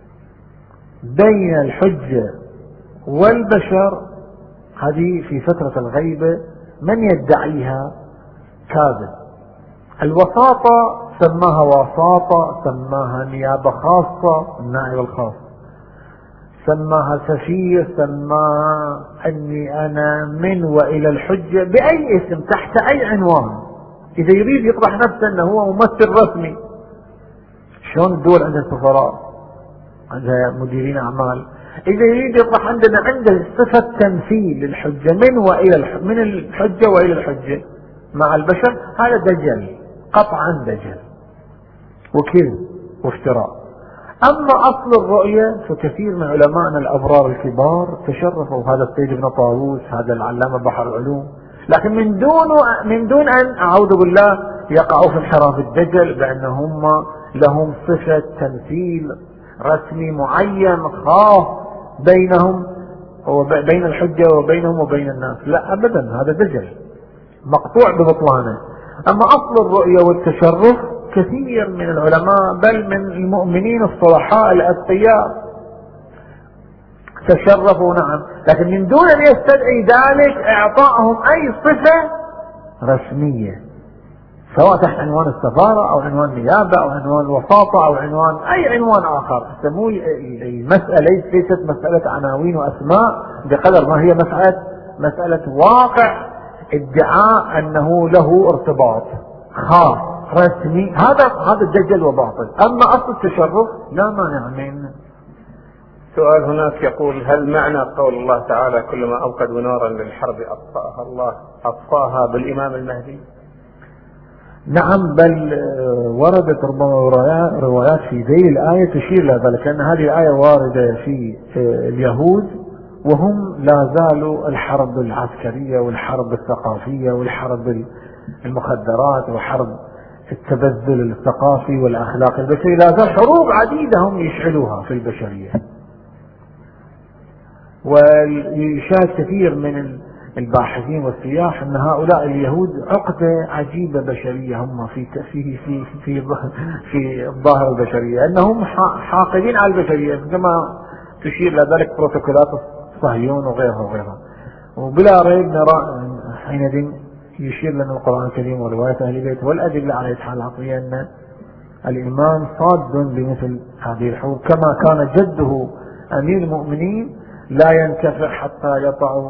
بين الحجة والبشر، هذه في فترة الغيبة من يدعيها كاذب. الوساطة سماها وساطة، سماها نيابة خاصة النائب الخاص، سماها سفير، سماها أني أنا من وإلى الحجة، بأي اسم تحت أي عنوان. إذا يريد يطرح نفسه أنه هو ممثل رسمي، شلون الدول عندها سفراء، عندها مديرين أعمال، إذا يريد يطرح عنده صفة تمثيل للحجة من وإلى من الحجة وإلى الحجة مع البشر، هذا دجل، قطعا دجل وكذب وافتراء. أما أصل الرؤية فكثير من علمائنا الأبرار الكبار تشرفوا، هذا السيد ابن طاووس، هذا العلامة بحر العلوم، لكن من دون أن أعوذ بالله يقعوا في انحراف الدجل بأنهم لهم صفة تمثيل رسمي معين خاص بينهم وبين الحجة وبينهم وبين الناس. لا أبدا، هذا دجل مقطوع ببطلانه. أما أصل الرؤية والتشرف كثير من العلماء بل من المؤمنين الصلحاء الأتقياء تشرفوا، نعم، لكن من دون أن يستدعي ذلك إعطائهم أي صفة رسمية، سواء تحت عنوان السفارة أو عنوان نيابة أو عنوان وساطة أو عنوان أي عنوان آخر. سمو المسألة ليست مسألة عناوين وأسماء بقدر ما هي مسألة واقع ادعاء أنه له ارتباط خاص رسمي. هذا الدجل وباطل. أما أصل التشرف لا مانع منه. سؤال هناك يقول: هل معنى قول الله تعالى كلما أوقدوا نارا للحرب أطفأها الله أطفاها بالإمام المهدي؟ نعم، بل وردت ربما روايات في ذي الآية تشير إلى ذلك، أن هذه الآية واردة في اليهود وهم لا زالوا الحرب العسكرية والحرب الثقافية والحرب المخدرات وحرب التبذل الثقافي والأخلاق البشري، لا زال حروب عديدة هم يشعلوها في البشرية. ويشاهد كثير من الباحثين والسياح أن هؤلاء اليهود عقدة عجيبة بشرية هم في الظاهرة البشرية، أنهم حاقدين على البشرية كما تشير إلى ذلك بروتوكولات الصهيون وغيرها. وبلا ريب نرى حينئذ يشير لنا القرآن الكريم ورواية أهل البيت والأدلة على الحال العقلية أن الإيمان صاد بمثل هذه الحروب، كما كان جده أمير المؤمنين لا ينتفع حتى يطعوا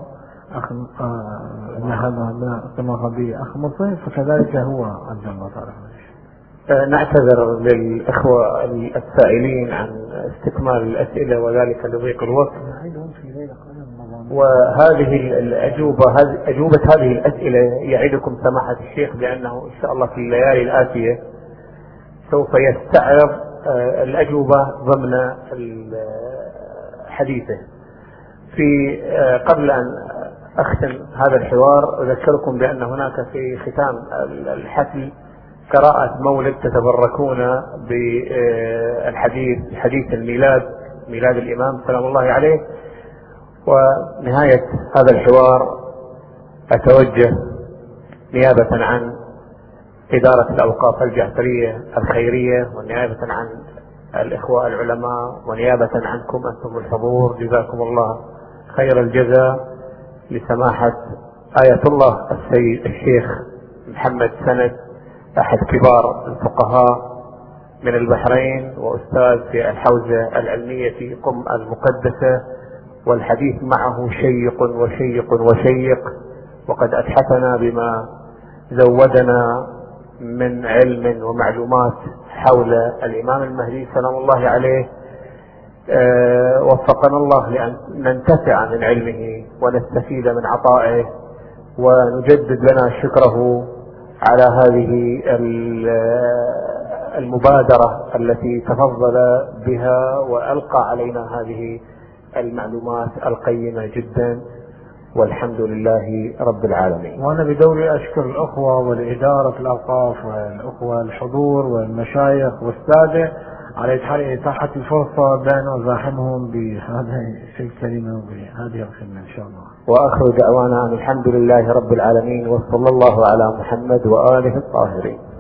أخ مصيف، فكذلك هو عز الله تعالى. نعتذر للإخوة السائلين عن استكمال الأسئلة وذلك لضيق الوقت، وهذه أجوبة هذه الأسئلة يعدكم سماحة الشيخ بأنه إن شاء الله في الليالي الآتية سوف يستعرض الأجوبة ضمن حديثه. قبل أن أختم هذا الحوار أذكركم بأن هناك في ختام الحفل قراءة مولد تتبركون حديث الميلاد، ميلاد الإمام سلام الله عليه. ونهاية هذا الحوار أتوجه نيابة عن إدارة الأوقاف الجعفرية الخيرية ونيابة عن الإخوة العلماء ونيابة عنكم أنتم الحضور، جزاكم الله خير الجزاء، لسماحة آية الله السيد الشيخ محمد سند، أحد كبار الفقهاء من البحرين وأستاذ في الحوزة العلمية في قم المقدسة، والحديث معه شيق وشيق، وقد أتحفنا بما زودنا من علم ومعلومات حول الإمام المهدي سلام الله عليه. وفقنا الله لأن ننتفع من علمه ونستفيد من عطائه، ونجدد لنا شكره على هذه المبادرة التي تفضل بها وألقى علينا هذه المعلومات القيمة جدا، والحمد لله رب العالمين. وأنا بدوري أشكر الأخوة والإدارة الأوقاف والأخوة الحضور والمشايخ والسادة على إتاحة الفرصة بأن أزاحمهم بهذه الكلمة وبهذه الخدمة إن شاء الله. وآخر دعوانا الحمد لله رب العالمين، وصلى الله على محمد وآله الطاهرين.